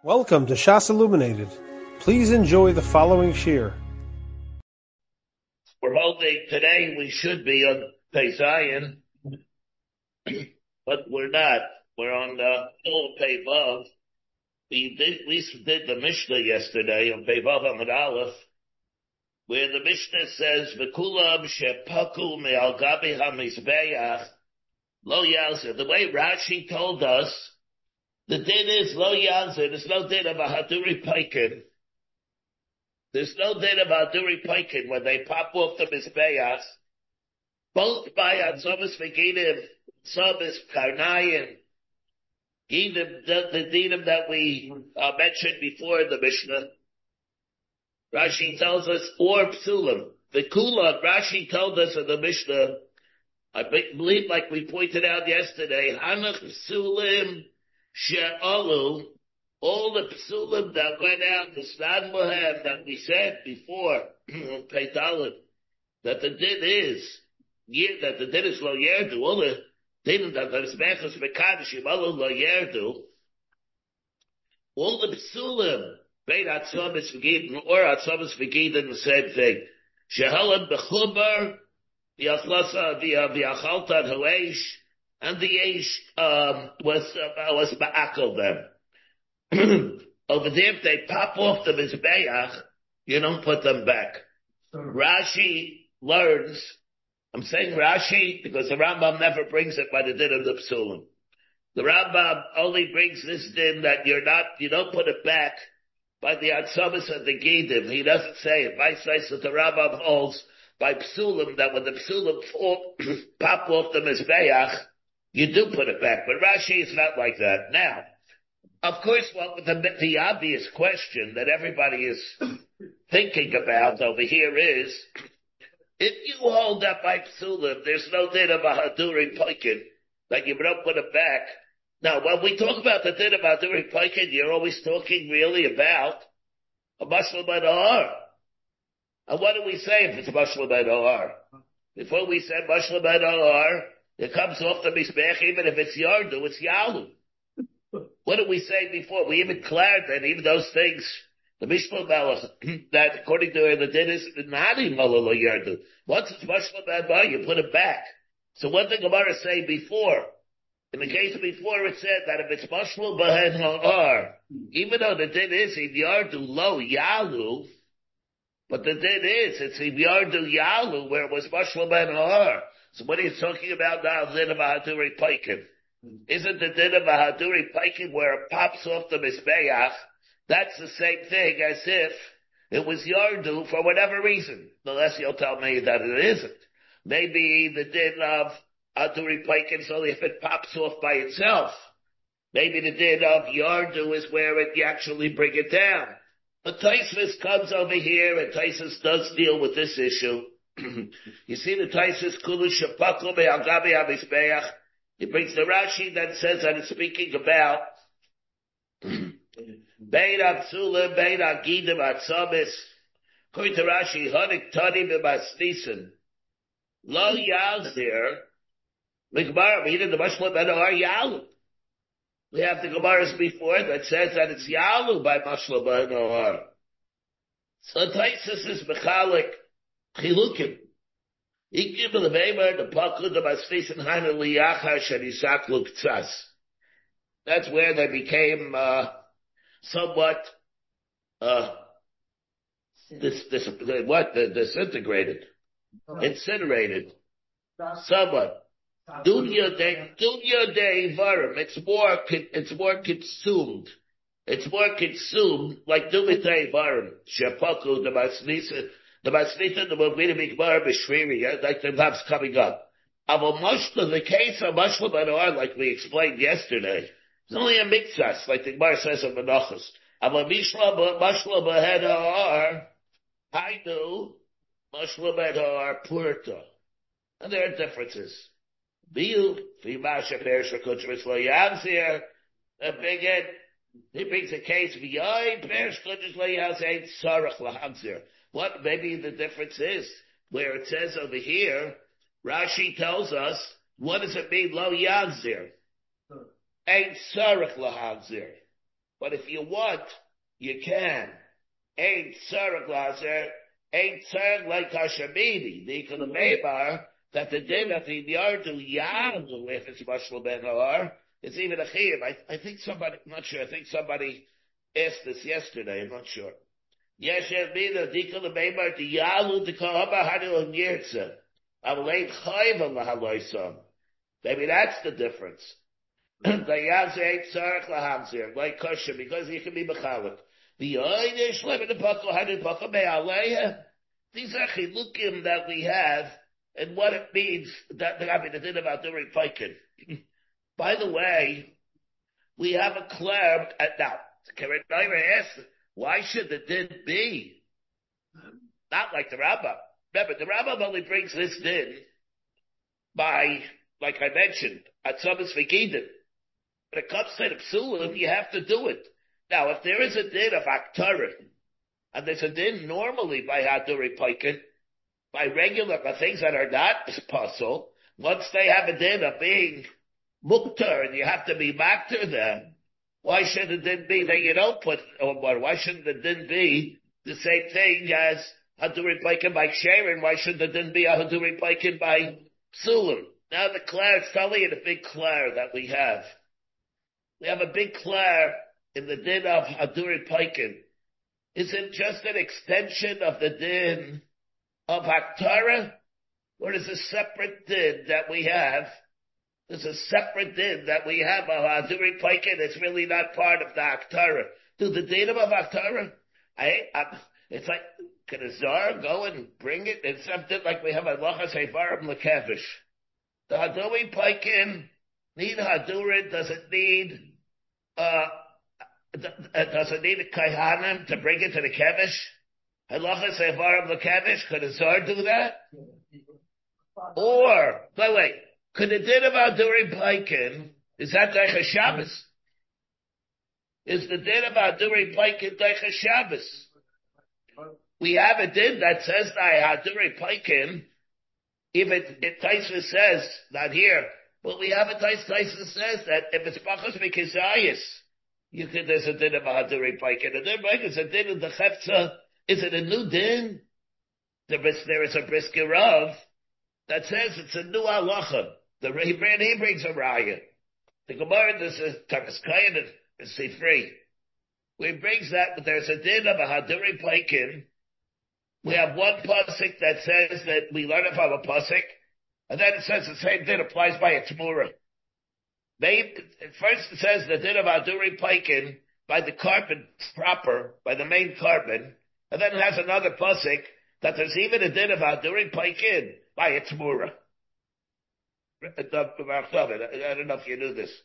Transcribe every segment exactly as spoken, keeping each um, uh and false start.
Welcome to Shas Illuminated. Please enjoy the following shir. We're holding today. We should be on Pei Zion, but we're not. We're on the full Pei Vav. We did, we did the Mishnah yesterday on Pei Vav Amud Aleph, where the Mishnah says, "V'kulam shepaku me'al gabi hamizbeach lo yalzer." The way Rashi told us, the din is lo yalzer. There's no din of a haduri paikin. There's no din of a haduri paikin when they pop off the mizbeach. Both by atzomis v'gidim, atzomis karnayin, gidim, the, the dinim that we uh, mentioned before in the Mishnah. Rashi tells us, or psulim. The kulan, Rashi told us in the Mishnah, I believe like we pointed out yesterday, hanach psulim she'alu, all the psulim that went out, the snad mohem that we said before, Peitalin, that the din is, that the din is lo yerdu, all the din that the mizbechus mekadashim alu lo yerdu, all the psulim, bein atzomis v'gidin, or atzomis v'gidin, the same thing. Shehalam b'chubar, v'yachlasa v'yachaltan ha'eish, and the eish um, was uh, was ba'akal them. Over there, if they pop off the mizbeach, you don't put them back. Rashi learns. I'm saying Rashi because the Rambam never brings it by the din of the psulim. The Rambam only brings this din that you're not, you don't put it back by the atzomis and the gidim. He doesn't say it. My says that the Rambam holds by psulim that when the psulim fall, pop off the mizbeach, you do put it back. But Rashi is not like that. Now, of course, well, the, the obvious question that everybody is thinking about over here is, if you hold up by psulim, there's no din of a haduri poikin, like you don't put it back. Now, when we talk about the din of haduri poikin, you're always talking really about a mashlam adar. And what do we say if it's mashlam adar? Before we said mashlam adar, it comes off the mizbech, even if it's yardu, it's yalu. What did we say before? We even declared that even those things, the Mishpah Melech, that according to the din is nadi malala yardu. Once it's mashlam adar, you put it back. So what did the Gemara say before? In the case before, it said that if it's mashlam b'hen ha'ar, even though the din is in yardu lo yalu, but the din is, it's in yardu yalu, where it was mashlam b'hen ha'ar. So what are you talking about now, din of a haduri paikin? Isn't the din of a haduri paikin where it pops off the mizbeach? That's the same thing as if it was yardu for whatever reason. Unless you'll tell me that it isn't. Maybe the din of haduri paikin is only if it pops off by itself. Maybe the din of yardu is where it, you actually bring it down. But Taisvis comes over here, and Taisvis does deal with this issue. You see the Taisvis kulu shepaku me'al gabi hamizbeach. He brings the Rashi that says that it's speaking about bein apsulim, bein agidim atzomis. According to Rashi, hanik tani b'masnisen lo yazir mikbar meaning the mashlam adar yalu. We have the Gemaras before that says that it's yalu by mashlam adar. So Taisus is mechalik chilukim. Ikim l'veimer the pakud the masnisen hainu liyachar shenisak luktzas. That's where they became uh, somewhat uh, this this what the disintegrated, incinerated, somewhat. Dunya de dunya de varim. It's more it's more consumed. It's more consumed like dumitei varim. Shepaku the masnisen. The masnita, the movina mikbar b'shviri, like the Bob's coming up. Avo mashla, the case of mashla b'adar, like we explained yesterday, it's only a mixas, like the Gemara says in Menachos. Avo mishla mashla b'adar, hainu mashla b'adar purta, and there are differences. Biu v'masha perish v'kutris lo yamzir. The bigot, he brings a case v'yoy perish kutris lo yamzir tzarach lahamzir. What maybe the difference is, where it says over here, Rashi tells us, what does it mean, lo yazir? Ain't sarach lahazir. But if you want, you can. Ain't tzarech lazer, ain't tzarech like Hashamini. The Ikalamemar, that the din of the Yardu Yadu, if it's Mashal Ben Har, it's even a chiyuv. I, I think somebody, I'm not sure, I think somebody asked this yesterday, I'm not sure. Yeshev Mina, the Ikalamemar, the Yalu, the Kahaba Hadil and Yirtza. Maybe that's the difference. The Yaz ain't tzarech lahamzir, like kosher, because you can be mechalik. The Oynish, lemon the buckle, hundred buckle, me'aleya. These are chilukim that we have, and what it means, that, I mean, the din about doing piking. By the way, we have a clerk, uh, now, Karen Naira asked, why should the din be? Not like the Rambam. Remember, the Rambam only brings this din by, like I mentioned, at Atzamas V'Gidin. When it comes to the Psulim, you have to do it. Now, if there is a din of Aktarim, and there's a din normally by Haduri Paikin, by regular, by things that are not puzzle, once they have a din of being Muktar, and you have to be Maktar them, why should the din be that you don't put, or why shouldn't the din be the same thing as Haduri Paikin by Sharon? Why should the din be a Haduri Paikin by Psulim? Now the Clare, it's telling you the big Clare that we have. We have a big Clare in the din of Haduri Paikin. Is it just an extension of the din of Haktara? Or is it a separate din that we have? There's a separate din that we have of Haduri Paikin. It's really not part of the Haktara. Do the din of Haktara? I, I, it's like, can a Zar go and bring it? It's something like we have a Lachas Hevarim Lekevish. The Haduri Paikin need Hadurin, does it need, uh, does it need a Kaihanim to bring it to the Kevish? Halachas Hevarim Lekevish, could a Zar do that? Or, by the way, could the din of Haduri Paikin, is that Deicha Shabbos? Is the din of Haduri Paikin Deicha Shabbos? We have a din that says that Haduri Paikin, if it, it Taisa says, not here, but we have a Taisa, Taisa says that if it's Bachas Mikizayis, you could, there's a din of Haduri Paikin. The din is a din of the Chefza. Is it a new din? There is, there is a Brisker Rav that says it's a new halacha. The he brings a raya. The Gemara, this is Takaskayan and Sifri. Where he brings that, but there's a din of a Haduri Paikin. We have one pasuk that says that we learn it from a pasuk, and then it says the same din applies by a Tmura. They, first it says the din of Haduri Paikin by the carbon proper, by the main carbon, and then it has another pasuk that there's even a din of Haduri Paikin by a Tmura. I don't know if you knew this.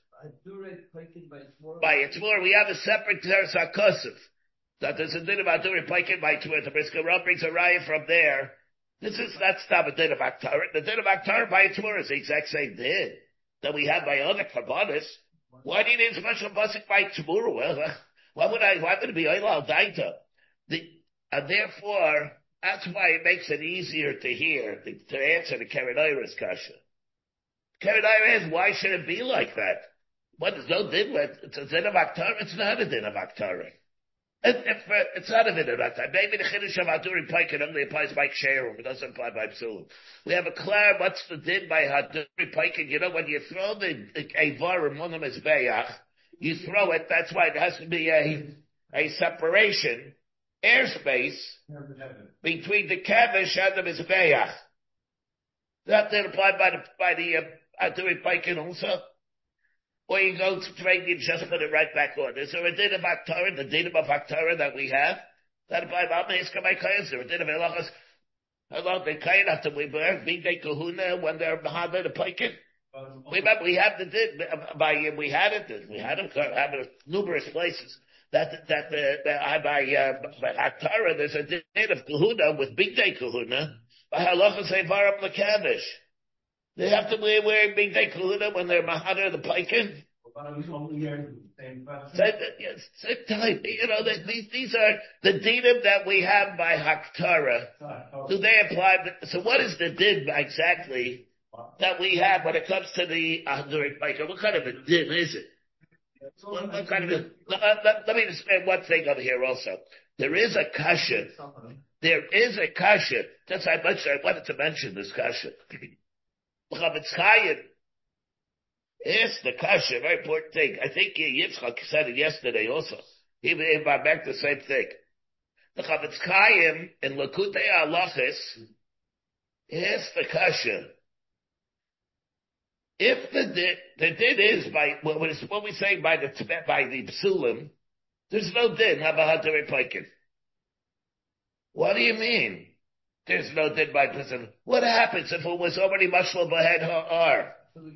By a Tmura, we have a separate Teres HaKosov. That there's a din of Haduri Paikin by Tmura. The Brisker Rav brings a raya from there. This is, that's not a din of Aktar. The din of Aktar by a Tmura is the exact same din that we have by other Kabbanis. Why do you need a special pasuk by Tmura? Well, why would I, why would it be Oilal Daita? The, and therefore, that's why it makes it easier to hear, to, to answer the Karen Ira's kasha. Karen Ira is, why should it be like that? What is no din with, it's a din of Aktar, it's not a din of Aktar. It, it, it's not a din of Aktar. Maybe the Chiddush of Haduri Paikin only applies by Ksherim, it doesn't apply by Psulim. We have a clear, what's the din by Haduri Paikin? You know, when you throw the Eivar on the Mizbeach, you throw it, that's why it has to be a, a separation, airspace, between the Kavish and the Mizbeach. That did apply by the, by the, uh, Haduri Paikin also? Or you go to trade, you just put it right back on. Is there a din of Aktara, the din of Aktara that we have? That applies by Me'iska by Kayan. Is there a din of Elachas? How long they Kayan after we burn, being they kahuna when they're behind the Paikin? Remember, we have the din, by, we had it, we had them, have it numerous places. That, that, uh, by, uh, by Aktara, there's a din of kahuna with big day kahuna. By Halachas Hevarim Lekavish. They have to be wearing big day kahuna when they're mahadar the Paikin. Yes, same time. You know, these, these are the dinim that we have by Haktara. Do they apply? So what is the din exactly that we have when it comes to the Haduri Paikin? What kind of a din is it? What, what kind of a, let, let, let me explain one thing over here also. There is a kasha. There is a kasha. That's I much I wanted to mention this kasha. Chavetz Chaim is the kasha, very important thing. I think Yitzchak said it yesterday also. He brought back the same thing. The Chavetz Chaim in Lakutei Halachos is the kasha. If the din, the din is by what is what we say by the by the psulim, there's no din habahadere paikin. What do you mean? There's no din by psulim. What happens if it was already mashal b'hed ha'ar?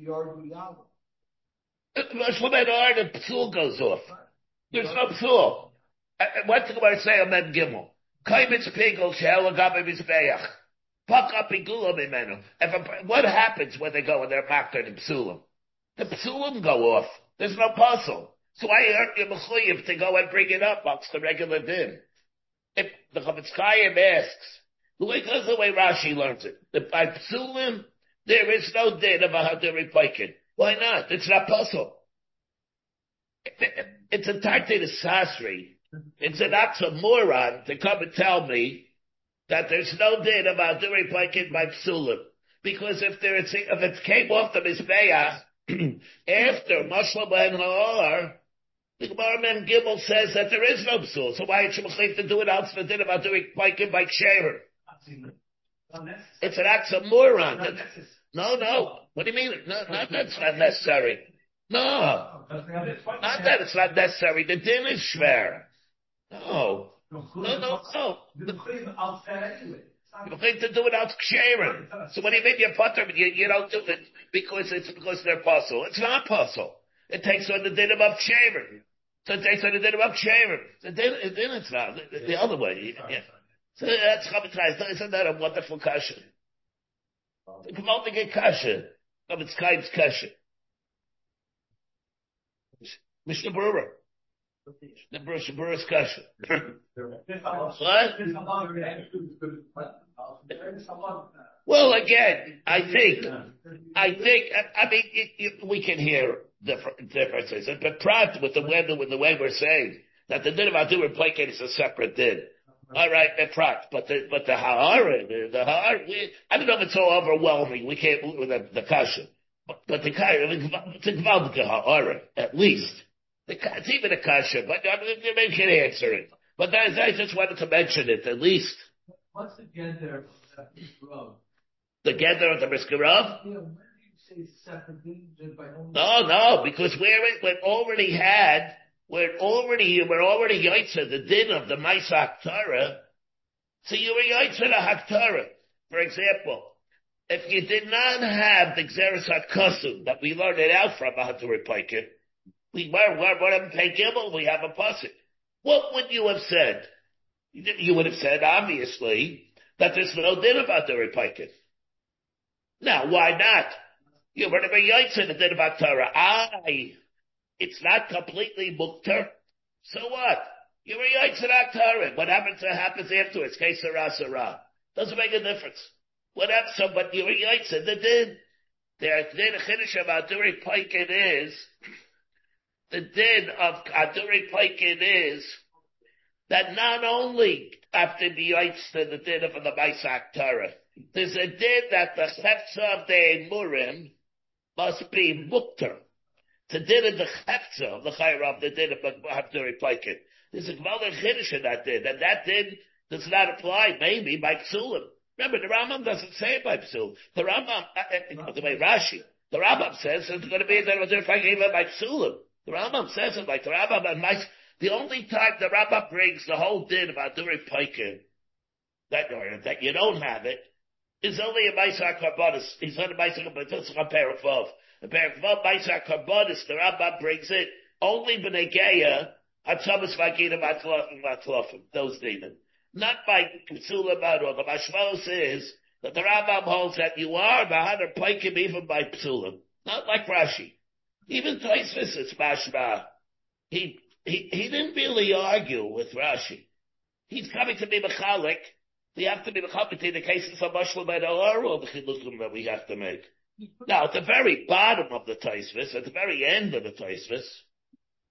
Mashal b'hed ha'ar, the psul goes off. There's no psul. What do I say? Amen Gimel. Kaimitz pigel shel agabe mizbeach. If what happens when they go and they're packed in psulim? The psulim go off. There's no puzzle. So I hurt you mechuyev to go and bring it up amongst the regular din. If the Chavetz Chaim asks, the way goes the way Rashi learns it. The, by psulim, there is no din of a hadiri paikin. Why not? It's not puzzle. It's a tartei to sasri. It's an oxymoron to come and tell me that there's no din about doing paikin by psulim. Because if there is, if it came off the Mizbeach after Mashal Ben Ha'or, the Gemara Mem Gimel says that there is no psul. So why should we to do it out the din about doing paikin by kshever? It's an oxymoron. No, no. What do you mean? No, not that's not necessary. No. Not that it's not necessary. The din is shver. No. No, no, no. You think to do it out ksherim. So when you make your putter, you, you don't do it because it's because they're puzzle. It's not puzzle. It takes on the din of ksherim. So it takes on the din of ksherim. The din, then it's not the, the other way. Yeah. So that's Chavetz Chaim. Isn't that a wonderful kasha? Come on to get kasha. Chavetz Chaim's kasha. Mishnah Berurah. The Berurah's kasha. What? Well, again, I think, I think, I mean, it, it, we can hear different differences, but prat with the way with the way we're saying that the din of Adur Paikin is a separate din. All right, prat, but the but the Ha'ar, the, the Ha'ar, we, I don't know if it's so overwhelming. We can't with the, the kasha, but, but the kasha, it's a Gvaldik Ha'ar at least. It's even a kasha, but I mean, they can answer it. But I, I just wanted to mention it, at least. What's the gather of the Brisker? The gather of the Brisker? Yeah, when do you say separate things? No, no, because we're, we already had, we're already, we're already yaitza, the din of the Maisa Haktara. So you were yaitza the Haktara. For example, if you did not have the Xeris HaKosum that we learned it out from Ahadur Paikin, we were, we're, we're in Pei Gimel, we have a pasuk. What would you have said? You would have said, obviously, that there's no din about the Paikin. Now, why not? You were to be yaitza the din about Torah. I, it's not completely muktar. So what? You were yaitza the Torah. What happens, what happens afterwards? Kesara Sarah. Doesn't make a difference. What happens, so, but you were yaitza the din. The din chiddush about the Paikin is, the din of Aduri Paikin is that not only after the Yitzta, the din of the Maisak Torah, there's a din that the Chefza of the Emurim must be Mukter. The din of the Chefza of the Chayra of the din of Aduri Paikin. There's a Gvaldik Chiddush in that din, and that din does not apply maybe by Psulim. Remember, the Rambam doesn't say it by Psul. The Rambam, uh, the way Rashi, the Rambam says it's going to be that Aduri Paikin even by Psulim. The Rambam says it like the Rambam and my, the only time the Rambam brings the whole din about doing Paikin, that, that you don't have it, is only a Maisa Karbonis. He's not a Maisa Karbonis, it's a Perikvov. A Perikvov Maisa Karbonis, the Rambam brings it only B'negeya, Hatzamas Vaginim Atlofim, those demons. Not by Ksulam or the Mashmos is that the Rambam holds that you are Bahadar Paikim even by Psulam. Not like Rashi. Even Tosfos is mashma. He, he, he didn't really argue with Rashi. He's coming to be mechalik. We have to be mechalik in the cases of Mashal Ben Ha'or or the chilukim that we have to make. Now, at the very bottom of the Tosfos, at the very end of the Tosfos,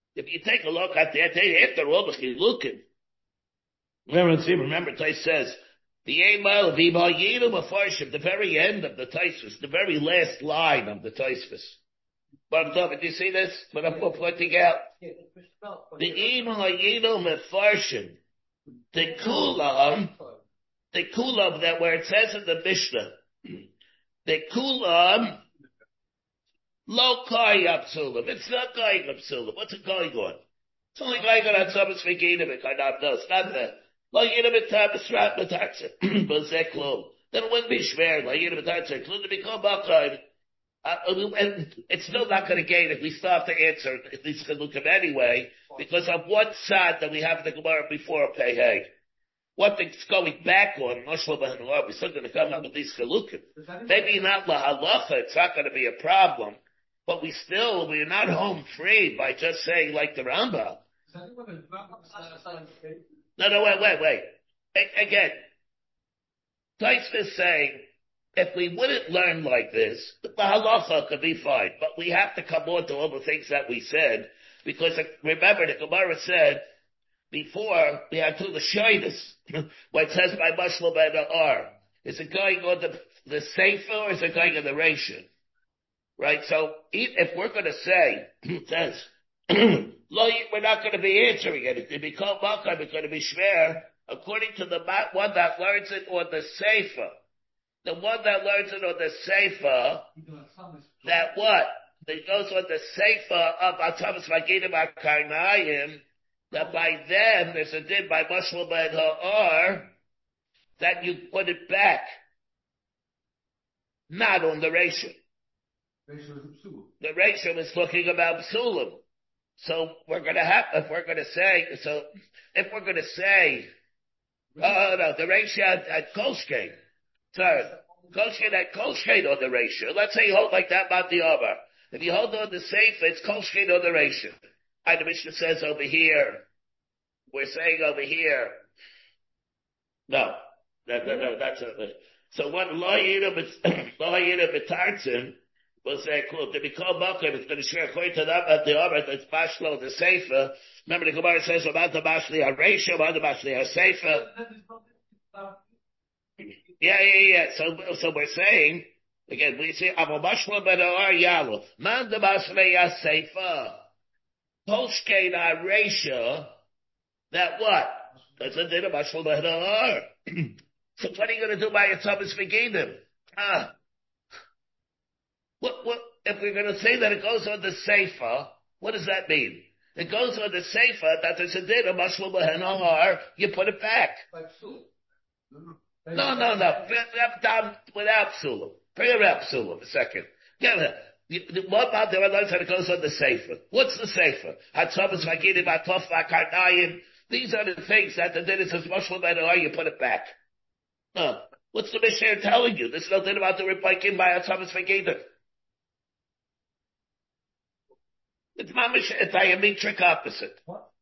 If you take a look at that, after all the chilukim, remember, remember, Tais says, the email of Ibal Yidu Mefarshim, the very end of the Taisvis, the very last line of the Taisvis. But I'm talking, do you see this? What I'm pointing out? The email of Yidu Mefarshim, the Kulam, the Kulam that where it says in the Mishnah, the Kulam, Lo Kai Absulam. It's not going Absulam. What's it going on? It's only going on Tzamas Veginim, it kind of does. Not that. Lo Yinim Etabas Rat Matarza. But Zeklum. Then it wouldn't be Shver. Lo Yinim Etabas Zeklum to become Bakayim. And it's still not going to gain if we still have to answer, at least can look at anyway, because of what side that we have the Gemara before Pei Hey. What it's going back on, we're still going to come up with these Chalukim. Maybe not La Halacha, it's not going to be a problem. But we still, we're not home free by just saying like the Rambam. No, no, wait, wait, wait. A- again, Tais is saying, if we wouldn't learn like this, the halacha could be fine. But we have to come on to all the things that we said, because remember the Gemara said, before we had two the shaydas, what it says by Mashlo ben Ar. Is it going on the, the Sefer or is it going on the Ration? Right, so if we're going to say, it says, we're not going to be answering it. If it become Makam, it's going to be Shver, according to the one that learns it on the Sefer. The one that learns it on the Sefer, that what? That goes on the Sefer of Atamas Magidim HaKarnayim, that by them, there's a din by Mashal Ben Ha'ar, that you put it back, not on the Ration. The Rachel is talking about Psulim. So we're gonna have, if we're gonna say, so if we're gonna say, oh no, the Rachel at, at Kolshkein. Sorry. Kolshkein at Kolshkein on the Rachel. Let's say you hold like that about the Omer. If you hold on the safe, it's Kolshkein on the Rachel. And the Mishnah says over here, we're saying over here, no, no, no, no that's a, so what Lo Yira B'Tartzim, was say, cool, to become Makam, it's going to share according to them at the Omer, that's Bashlo, the Sefer. Remember the Gemara says, about the Bashli HaReisha, about the Bashli HaSefer. Yeah, yeah, yeah. So, so we're saying, again, we say, Avo Bashlo ben Ar Yalo. Man the Bashli HaSefer. Polshkein HaReisha, that what? That's a din of Bashlo ben Ar. So what are you going to do by your Tzamas Vegidim? Ah. What, what, if we're going to say that it goes on the Sefer, what does that mean? It goes on the Sefer that there's a din of Mashal Behen Har, you put it back. No, no, no. Without Psulim. Bring it up, Psulim, a second. Get it. What about the ones that it goes on the Sefer? What's the Sefer? Hatzamas Vagidim, Hatof Vakarnayim. These are the things that the din is Mashal Behen Har, you put it back. No. What's the Mishnah telling you? There's no din about the Ripakim by Hatzamas Vagidim. It's mamish, it's diametric opposite. What?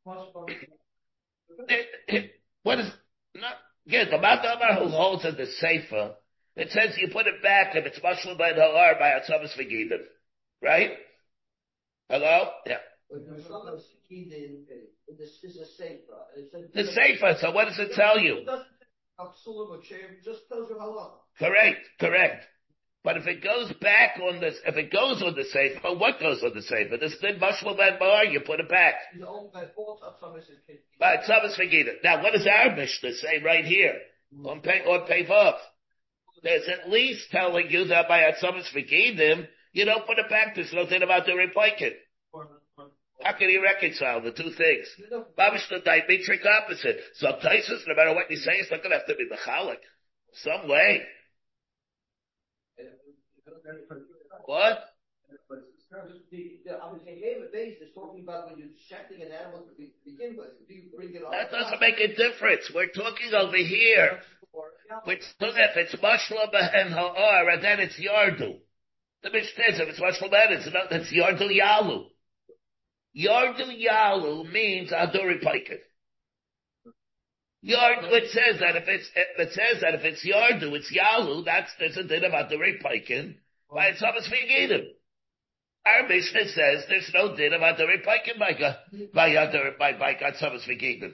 What is, not, again, the Matamar who holds in the Sefer, it says you put it back if it's Mashal Ben Ha'ar by Atzamas Vegidim. Right? Hello? Yeah. The Sefer, so what does it tell you? Correct, correct. But if it goes back on this, if it goes on the Sefer, what goes on the Sefer? This thing, Mashal Ben Bar, you put it back. By Tzamas Vegidim. Now, what does our Mishnah say right here? On pay, on Peivav? There's at least telling you that by Tzamas Vegidim, you don't put it back. There's nothing about the Replikin. How can you reconcile the two things? Babish the diametric opposite. Sometimes, no matter what you say, it's not going to have to be Mechalik. Some way. What? That doesn't make a difference. We're talking over here. We're talking if it's Mashla Behen Ha'ar, and then it's Yardu. The Mishnah says if it's Mashla Behen, it's not, it's Yardu Yalu. Yardu Yalu means Adori Paikin. Yardu, it says that if it's, it says that if it's Yardu, it's Yalu, that's, there's a din about the Paikin. By Tzamas Vegidim. our Mishnah says there's no din of Adari Paikin by by Adari by by Gatzamas Vigidin.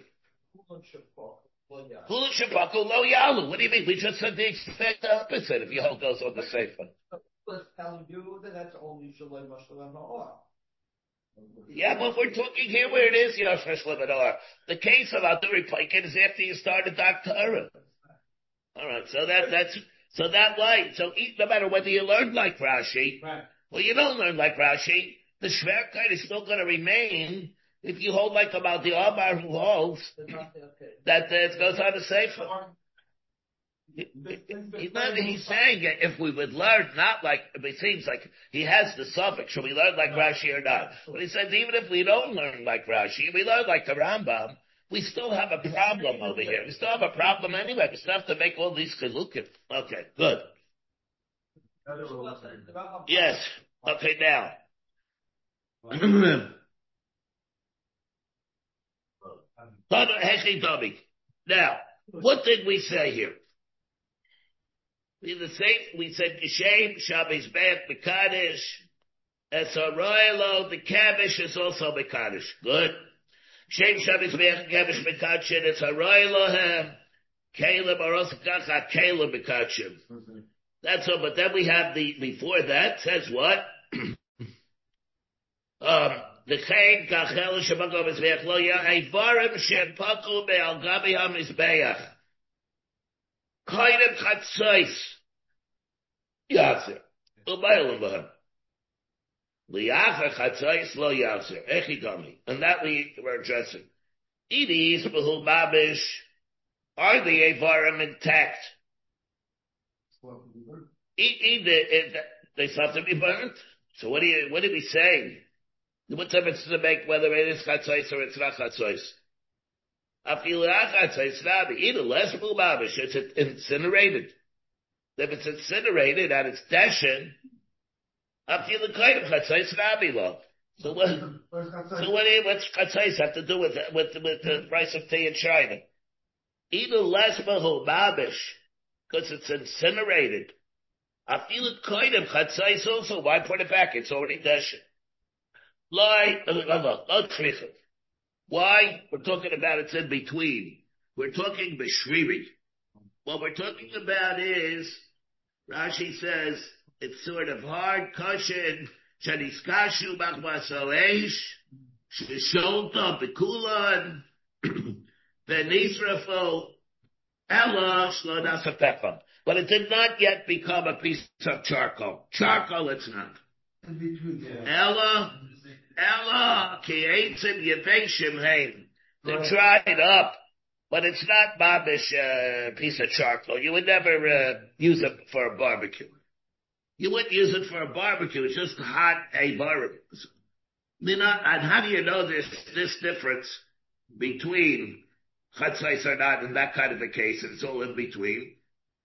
Hulu Shabaku Lo Yalu. What do you mean? We just said the exact opposite. If you hold those on the Sefer. Telling you that that's only Shalom Mashlam Ha'or. Yeah, but we're talking here where it is, you know, Fresh Lebanon. The case of Aduri Paikin is after you started Doctor. All right, so that that's so that way. So no matter whether you learn like Rashi, right. Well, you don't learn like Rashi. The Shverkeit is still going to remain if you hold like about the Amar who holds that uh, it goes on the Sefer. He, he, he's saying if we would learn not like, it seems like he has the suffix, should we learn like Rashi or not? But he says even if we don't learn like Rashi, we learn like the Rambam, we still have a problem over here. We still have a problem anyway. We still have to make all these chilukim. Okay, good. Yes. Okay, now. Now, what did we say here? We the same. We said Geshem Shabbos Beit Mekadosh. Esaroylo the Kavish is also Mekadosh. Good. Shem Shabbos Beit Kavish Mekadosh. Esaroylo him. Caleb Aros Kacha Caleb Mekadosh. That's all. But then we have the before that says what? um. The Chaim Kachel Shabakov Mizbeach Lo Ya Eivarim Shepaku Be'al Gabi HaMizbeach Kainem Chatzais Yachzer Ubaylam B'hem Liacher Chatzais Lo Yachzer Echidami. And that we were addressing. Idis B'hu Babish. Are the Eivarim intact? They still have to be burnt? So what are you, what are we saying? What difference does it make whether it is chatzos or it's not chatzos? Afilu chatzos nabi, either less mubabish, it's incinerated. If it's incinerated and it's deshin, afilu kind of chatzos nabi lo. So what? So what? What's chatzos have to do with with with the price of tea in China? Either less mubabish because it's incinerated. Afilu kind of chatzos also. Why put it back? It's already deshin. Why? We're talking about it's in between. We're talking b'shriri. What we're talking about is, Rashi says, it's sort of hard, cushion, shaniskashu b'chmasoesh, shisholta b'kulan, v'nisrafo, ela shlodasafecha. But it did not yet become a piece of charcoal. Charcoal it's not. Ella, Ella, ki eitzim yeveshim heim. They're dried up, but it's not babish uh, piece of charcoal. You would never uh, use it for a barbecue. You wouldn't use it for a barbecue. It's just hot a barbecue. You know, and how do you know this this difference between chatzais or not in that kind of a case? It's all in between.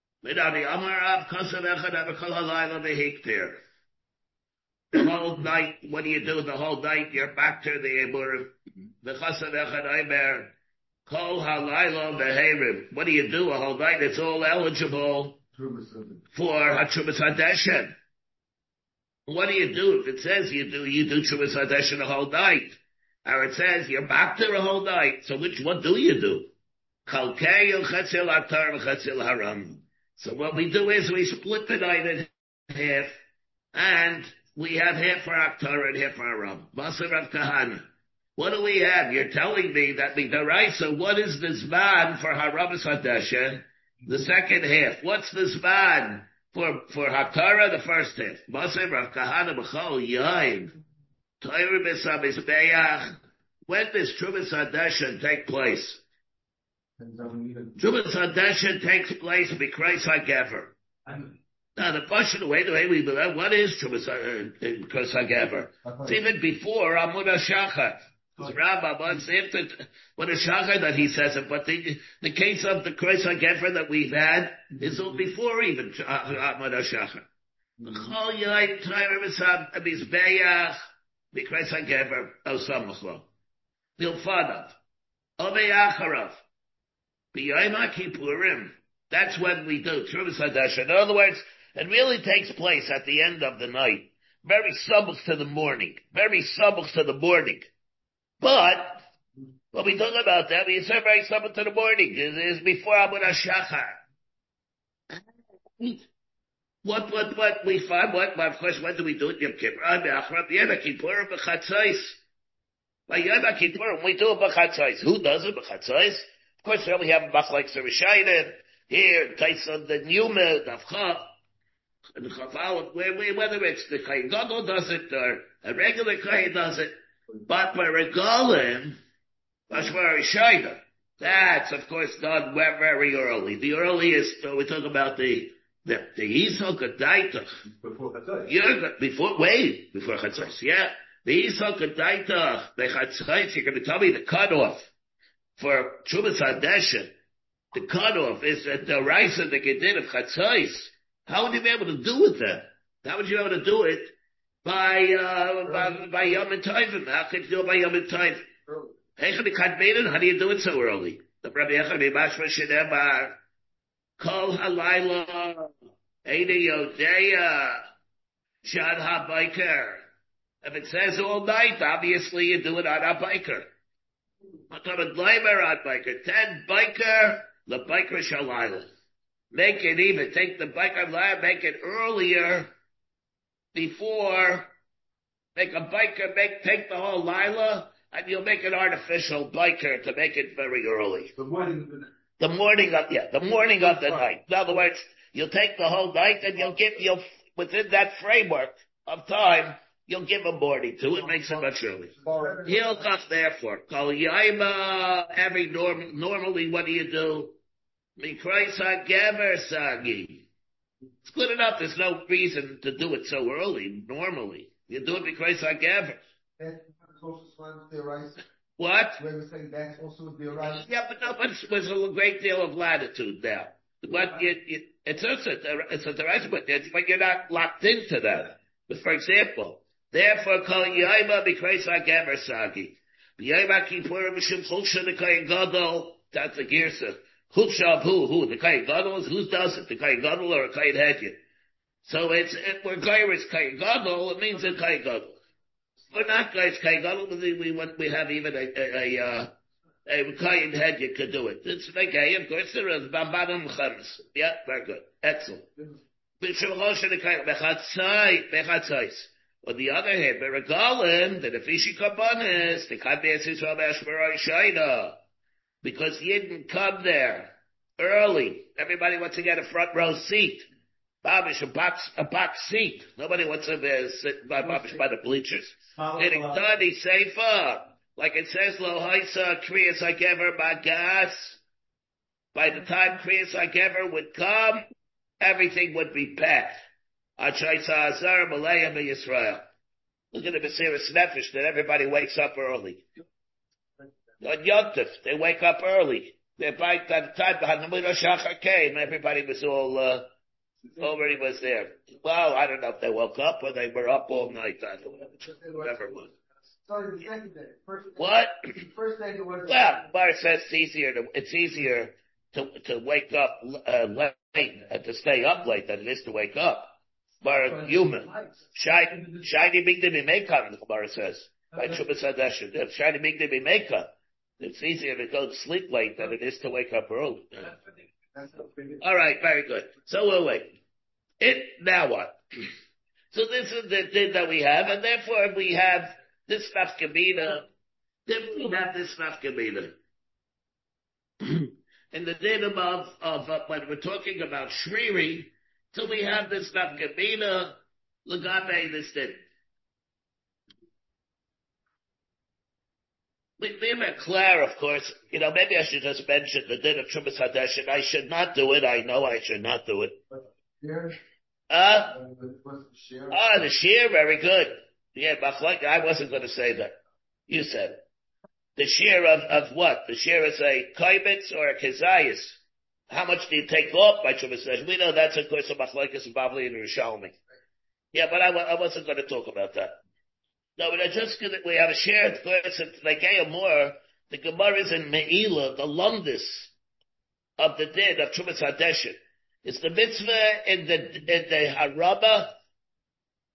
The whole night, what do you do the whole night? You're back to the Eburim. The Chassav Echad Aimer, Kol Halayla Beherim. What do you do a whole night? It's all eligible for Hatrumas Hadeshen. What do you do? If it says you do, you do Trumas Hadeshen a whole night. Or it says you're back there a whole night. So which, what do you do? Kalkei Chetzil Atar Chetzil Haram. So what we do is we split the night in half, and we have half for Aktar and half for Aram. Basar Rav Kahana. What do we have? You're telling me that the Daraisa, what is the Zman for Haramas Hadeshen? The second half. What's the Zman for, for Haktara? The first half. Basar Rav Kahana B'chol Yain. Torah B'Sabis Beyach. When does Trumas Hadeshen take place? Trumas Hadeshen takes place B'Kreis HaGever. Now the question, wait, wait, we believe, what is Trumas HaGever? It's even before Amud HaShachar. The Rambam wants after what a Shachar that he says it, but the, the case of the Kreis HaGever that we've had is before even Amud HaShachar. Chol Yain Torah B'Sabis B'Kreis HaGever Osamachlo. Bilfanav. Ovei Acharav. B'Yom HaKippurim. That's when we do Trumas Hadeshen. In other words, it really takes place at the end of the night. very subtle to the morning, very subtle to the morning. But when we talk about that, we say very subtle to the morning. It is before Amun HaShachar. What, what, what we find, what, of course, when do we do it? Yom Kippur, Yom Kippur, B'chatzos. By Yom Kippur, we do it B'chatzos. Who does it B'chatzos? Of course, we only have a Bach like Sarishayden, here, Taisa, the Numa, the Avcha, and the Chaval, whether it's the Kohen Gadol does it, or a regular Kohen does it, but by Regalim, Bashvar Rishayden, that's, of course, done very early. The earliest, uh, we talk about the The, the Yisok Adaitach. Before Chatzos. Yeah, before, wait, before Chatzos, yeah. The Yisok Adaitach, the Chatzos, you're going to tell me the cutoff for Trumas Hadeshin. The cutoff is at the rice of the Gedin of Chatzos. How would you be able to do with that? How would you be able to do it by, uh, by, by Yom Tovim? How could you do it by Yom Tovim? How do you do it so early? The Rabbi Yechon Mashma Shedemar. Kol halayla, Eina Yodeya, Shad HaBiker. If it says all night, obviously you do it on a biker. Matamad Leimer on biker. Ten biker, the biker shalayla. Make it even. Take the biker line, make it earlier before, make a biker, make, take the whole lila, and you'll make an artificial biker to make it very early. The morning of the night. The morning of, yeah, the morning of the night. In other words, you'll take the whole night and you'll give, you'll, within that framework of time, you'll give a morning to it, makes it much earlier. He'll cut therefore. Kol Yaima, every norm, normally what do you do? Mikrais HaGever Sagi. It's good enough, there's no reason to do it so early, normally. You do it Mikrais HaGever. That's also slams the rice. What? We were saying that's also would be a right. Yeah, but no, but there's a great deal of latitude there. But you, you, it's also, it's a direct, but you're not locked into that. But for example, therefore, call Yaima B'Kreis HaGever Sagi. B'Yaima Kippur B'Shem Chulsha the Kohen Gadol, that's the Girsa. Chulsha who? Who? The Kohen Gadol? Who does it? The Kohen Gadol or a Kohen Hedya? So it's, it, where Gair is Kohen Gadol, it means a Kohen Gadol. We're not guys Kohen Gadol, we want, we have even a, a, a, uh, a Kohen head you could do it. It's okay, of course there is. Bambadim Chemes. Yeah, very good. Excellent. On the other hand, Beregalim, the Nefishi Kabbanis, the Kadbeis Yisrael B'Ashmaroi Shaina, because he didn't come there early. Everybody wants to get a front row seat. Babish, a box, a box seat. Nobody wants to uh, sit by Babish by the bleachers. And it's done, he's safer. Like it says, Lo Haisa, Kriyas HaGever Bagas. By the time Kriyas HaGever would come, everything would be packed. Achaisa Azar, Malayam, and Yisrael. Look at the Mesiris Nefesh that everybody wakes up early. On Yom Tov, they wake up early. They're by the time Hanamuna Shachar came, everybody was all, uh, already was there. Well, I don't know if they woke up or they were up all night. I don't know. Whatever it was. Sorry, the second day. First day. What? First day it was. Well, Bar says it's easier to, it's easier to, to wake up, uh, late, and to stay up late than it is to wake up. Bar human. Shiny, shiny big to be mekon, the Gemara says. By Trumas Hadeshin. Shiny big to be mekon. It's easier to go to sleep late than it is to wake up early. All right, very good. So we'll wait. It, now what? So this is the din that we have, and therefore we have this nafkamina. Then we have this nafkamina. And the din of, of uh, when we're talking about shriri, so we have this nafkamina, lagabe this din. We have Claire, of course, you know, maybe I should just mention the din of Trumas Hadeshin. I should not do it. I know I should not do it. Uh, ah, the shear, very good. Yeah, Machlek, I wasn't going to say that. You said it. The shear of, of what? The shear is a kaibitz or a kezayis. How much do you take off by Trumas Hadeshin? We know that's, of course, a Machlekes and Bavli and Rishalmi. Yeah, but I, I wasn't going to talk about that. No, but I just, we have a shared verse, like more, the Gemara is in Me'ilah, the longest of the din of Trumas Hadeshin. It's the mitzvah in the, in the Haraba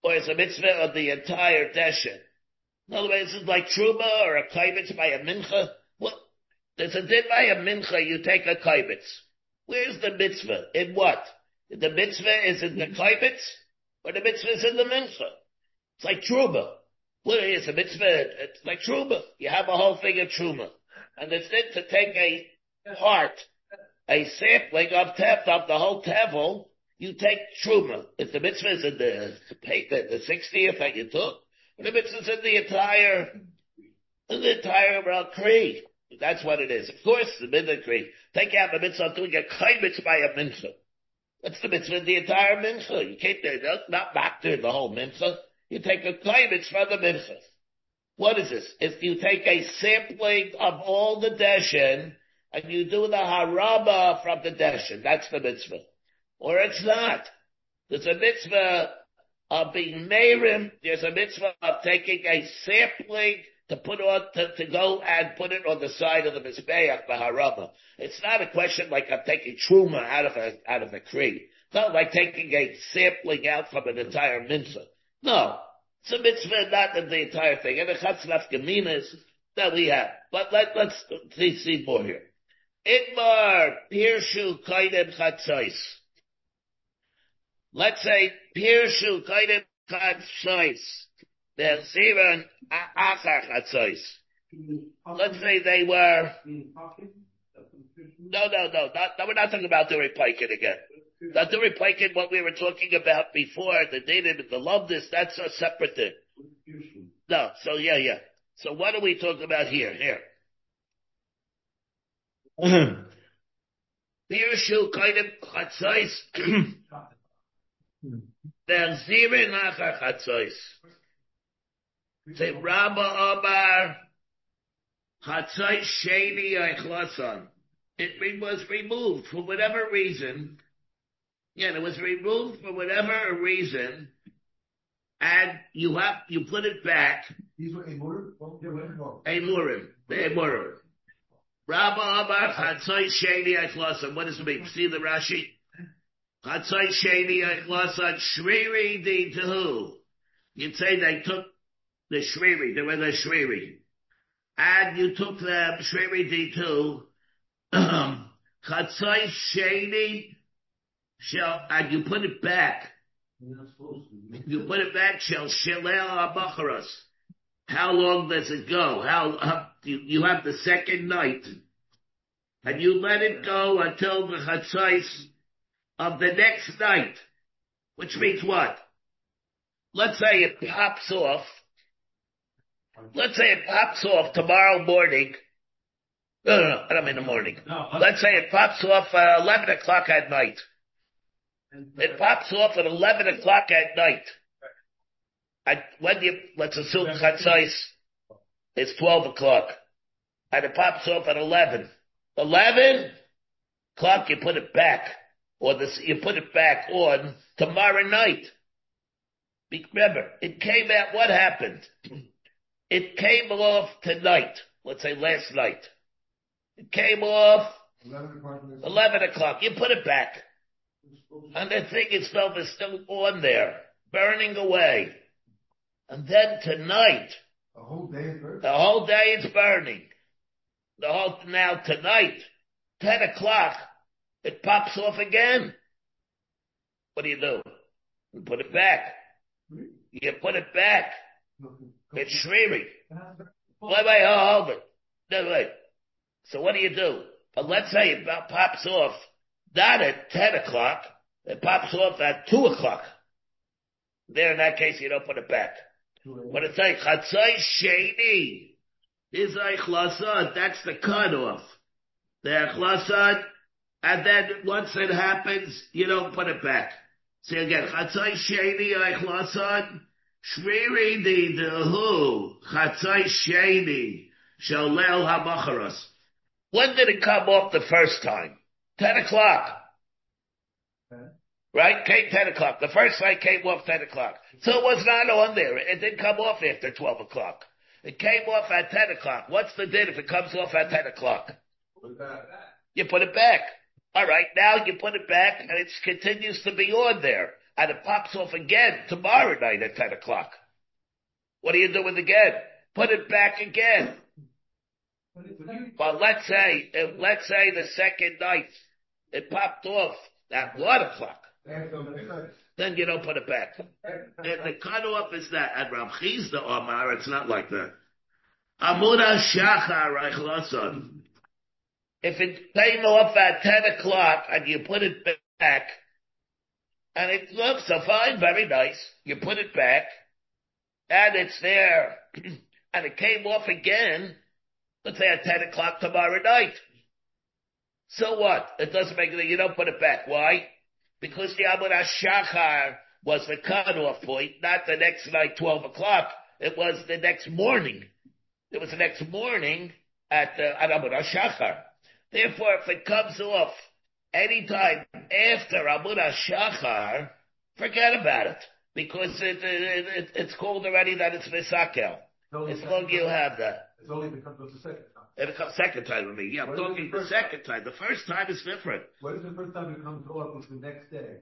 or is a mitzvah of the entire deshen? In other words, it's like truma or a kaibitz by a mincha. Well, there's a din by a mincha, you take a kaibitz. Where's the mitzvah? In what? The mitzvah is in the kaibitz, or the mitzvah is in the mincha? It's like truma. Well, it's a mitzvah, it's like truma. You have a whole thing of truma. And it's then to take a part, a sampling of tev, of the whole tevel, you take truma. If the mitzvah is in the, the, the sixtieth that you took, or the mitzvah is in the entire, in the entire uh, kri. That's what it is. Of course, the mitzvah kri. Take out the mitzvah of doing a kaibitz by a mincha. That's the mitzvah in the entire mincha. You can't, not back there the whole mincha. You take a kaibitz from the mincha. What is this? If you take a sampling of all the deshen, and you do the haraba from the deshen, that's the mitzvah. Or it's not. There's a mitzvah of being merim, there's a mitzvah of taking a sampling to put on, to, to go and put it on the side of the mizbeach, the haraba. It's not a question like I'm taking truma out of a, out of a kri. It's not like taking a sampling out from an entire mitzvah. No. It's a mitzvah, not in the entire thing. And the chatzlaf geminas that we have. But let, let's see, see more here. Itmar pirshu kaidem chatzais. Let's say pirshu kaidem chatzais. They're ziran achar chatzais. Let's say they were. No, no, no. Not, no, we're not talking about the repaikin again. Not the repaikin, what we were talking about before, the dative and the loveness, that's a separate thing. No, so yeah, yeah. So what are we talking about here? Here. Pirshu kaidem chatzais. They're zirin achar chatzais. Say Rabba Amar chatzais sheni eichlasan. It was removed for whatever reason. Yeah, it was removed for whatever reason, and you have you put it back. These were Emurim? Emurim, the Emurim. Rabba Amar chatzai sheni eichlasan. What does it mean? See the Rashi. Chatzai sheni eichlasan shriri di tehu. You'd say they took the shriri. They were the shriri, and you took the shriri di tehu. Chatzai sheni. Shall, and you put it back. You put it back, shall shilel abacharas. How long does it go? How, how you, you have the second night. And you let it go until the chatzais of the next night. Which means what? Let's say it pops off. Let's say it pops off tomorrow morning. No, no, no, I don't mean the morning. No, let's say it pops off uh, eleven o'clock at night. It pops off at eleven o'clock at night. And when you, let's assume chatzais is twelve o'clock. And it pops off at eleven. eleven o'clock, you put it back. Or this, you put it back on tomorrow night. Remember, it came out, what happened? It came off tonight. Let's say last night. It came off eleven o'clock. You put it back. And the thing itself is still on there, burning away. And then tonight, the whole day is burning. The whole day is burning. The whole, now tonight, ten o'clock, it pops off again. What do you do? You put it back. You put it back. It's shriri. Wait, wait, hold it. No, wait. So what do you do? But let's say it pops off, not at ten o'clock, it pops off at two o'clock. There, in that case, you don't put it back. But it's like, chatzai sheni is eichlasan. That's the cutoff. The eichlasan, and then once it happens, you don't put it back. See again, chatzai sheni eichlasan, shriri di dehu, chatzai sheni, shalel hamacharas. When did it come off the first time? Ten o'clock. Right? Came ten o'clock. The first night came off ten o'clock. So it was not on there. It didn't come off after twelve o'clock. It came off at ten o'clock. What's the din if it comes off at ten o'clock? Put it back. You put it back. Alright, now you put it back and it continues to be on there. and it pops off again tomorrow night at ten o'clock. What do you do with it again? Put it back again. But let's say, if, let's say the second night it popped off at one o'clock, then you don't put it back. And the cutoff is that. And Rav Chizda Omar, it's not like that. Amura Shachar Reichlason. If it came off at ten o'clock and you put it back, and it looks so fine, very nice, you put it back, and it's there, and it came off again, let's say at ten o'clock tomorrow night. So what? It doesn't make it, you don't put it back. Why? Because the Amud HaShachar was the cutoff point, not the next night, twelve o'clock. It was the next morning. It was the next morning at, uh, at Amud HaShachar. Therefore, if it comes off anytime after Amud HaShachar, forget about it. Because it, it, it, it's called already that it's Misakel. As long as you have that. It's only becomes the second time. It becomes second time with me. Yeah, I'm talking the, the second time. The first time is different. What is the first time it comes off? It's the next day.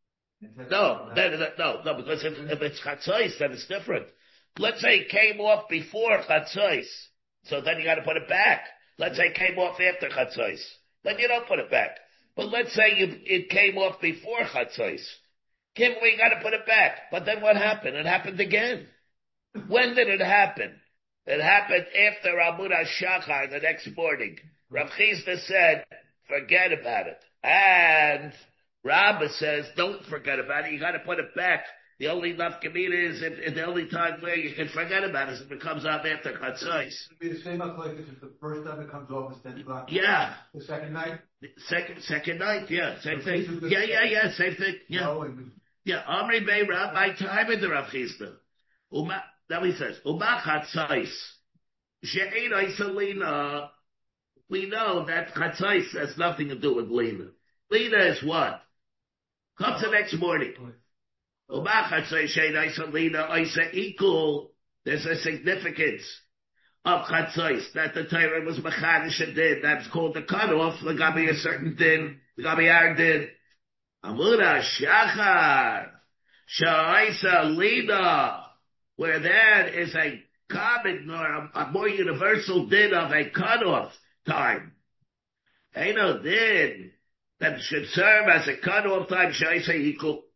No, then, no, no, because if, if it's Chatzos, then it's different. Let's say it came off before Chatzos, so then you got to put it back. Let's say it came off after Chatzos, then you don't put it back. But let's say you, it came off before Chatzos. Kim, we got to put it back. But then what happened? It happened again. When did it happen? It happened after Amud HaShachar the next morning. Rav Chizda said, forget about it. And Rabbah says, don't forget about it. You got to put it back. The only nafkamina is if, if the only time where you can forget about it is if it comes out after Chatzos. It would be the same like if the first time it comes off is ten o'clock. Yeah. The second night? Second, second night, yeah. Same so thing. Yeah, yeah, yeah, same thing. Yeah. No, yeah, Amri Bey Rabbi time in the Rav Chizda. Uma, now he says, Uma Chatzos. She'ein Isalina. We know that Chatzos has nothing to do with Lina. Lina is what? Comes the next morning. Uma Chatzos She'ein Isalina Isa equal. There's a significance of Chatzos that the Torah was Mechadish and did. That's called the cutoff. There got to be a certain din. There got to be our din. Amud HaShachar, Sha'isa Lina, where there is a common or a, a more universal din of a cutoff time. Ain't no din that should serve as a cutoff time, Sha'isa equal.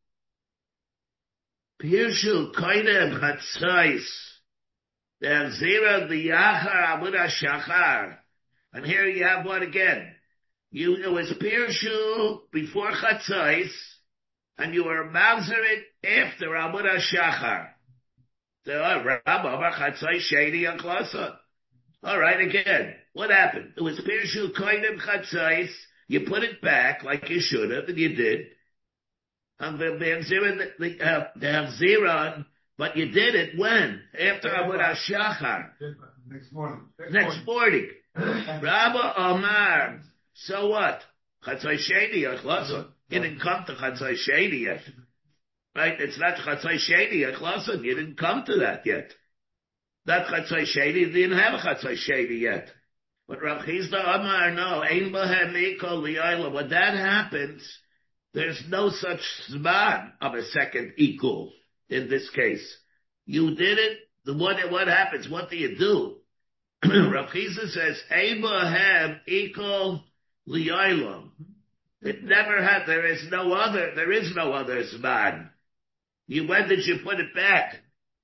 Pirshu Koinem Chatzos, the Zira L'Yachar Amud HaShachar. And here you have one again. You, it was Pirshu before Chatzos, and you were Mauserit after Amud HaShachar. So, uh, Rabba, Chatzos, Shady, and Klason. Alright, again, what happened? It was Pirshu Koinem Chatzos, you put it back like you should have, and you did. And the the uh, the Hachziron, but you did it when? After Amud HaShachar. Next morning. Next, Next morning. morning. Rabba Omar. So what? Chatzos Sheni, Achlason. You didn't come to Chatzos Sheni yet. Right? It's not Chatzos Sheni, Achlason. You didn't come to that yet. That Chatzos Sheni, you didn't have a Chatzos Sheni yet. But Rav Chizda Omar, no. Ein Bohem Mikol Li'ayla. When that happens, there's no such zman of a second equal in this case. You did it. The what, what happens? What do you do? Rav Chizda says, Ein Bohem equal Li'aylam. It never had, there is no other, there is no other Zman. You, when did you put it back?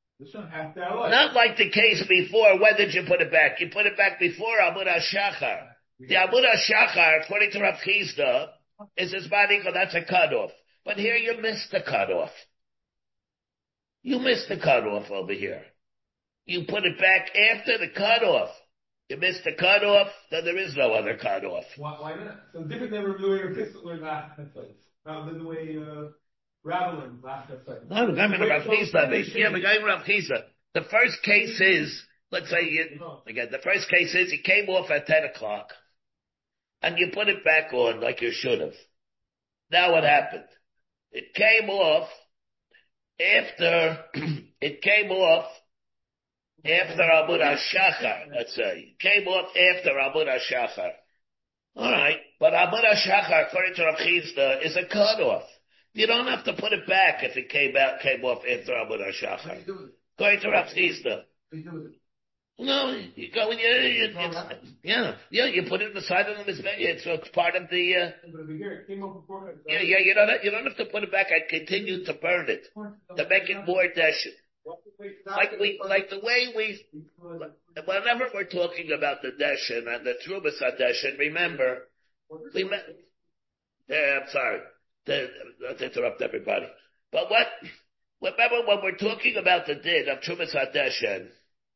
Not like the case before, when did you put it back? You put it back before Amud HaShachar. The Amud HaShachar, according to Rav Chizda, is a Zman equal, that's a cutoff. But here you missed the cutoff. You missed the cutoff over here. You put it back after the cutoff. You missed the cutoff, then there is no other cutoff. Why, why not? So different than reviewing or or last rather than the way uh, Ravelin last episode. No, the guy in Rav Chizda. Yeah, the guy in Rav Chizda. The first case is, let's say, you, again, the first case is, he came off at ten o'clock, and you put it back on like you should have. Now what happened? It came off after, it came off after Amud HaShachar, let's say. It came off after Amud HaShachar. Alright, but Amud HaShachar, according to Rav Chizda, is a cutoff. You don't have to put it back if it came out, came off after Amud HaShachar. Going to Rav Chisda. No, you go and you, you it's, yeah, yeah, you put it in the side of the mizbeach. It's, it's part of the, uh, yeah, yeah, you don't, you don't have to put it back. I continue to burn it, to make it more deshin. Like we, like the way we, whenever we're talking about the deshin and the Trumas HaDeshin, remember, we met, yeah, I'm sorry, to, not to interrupt everybody. But what, remember when we're talking about the din of Trumas HaDeshin,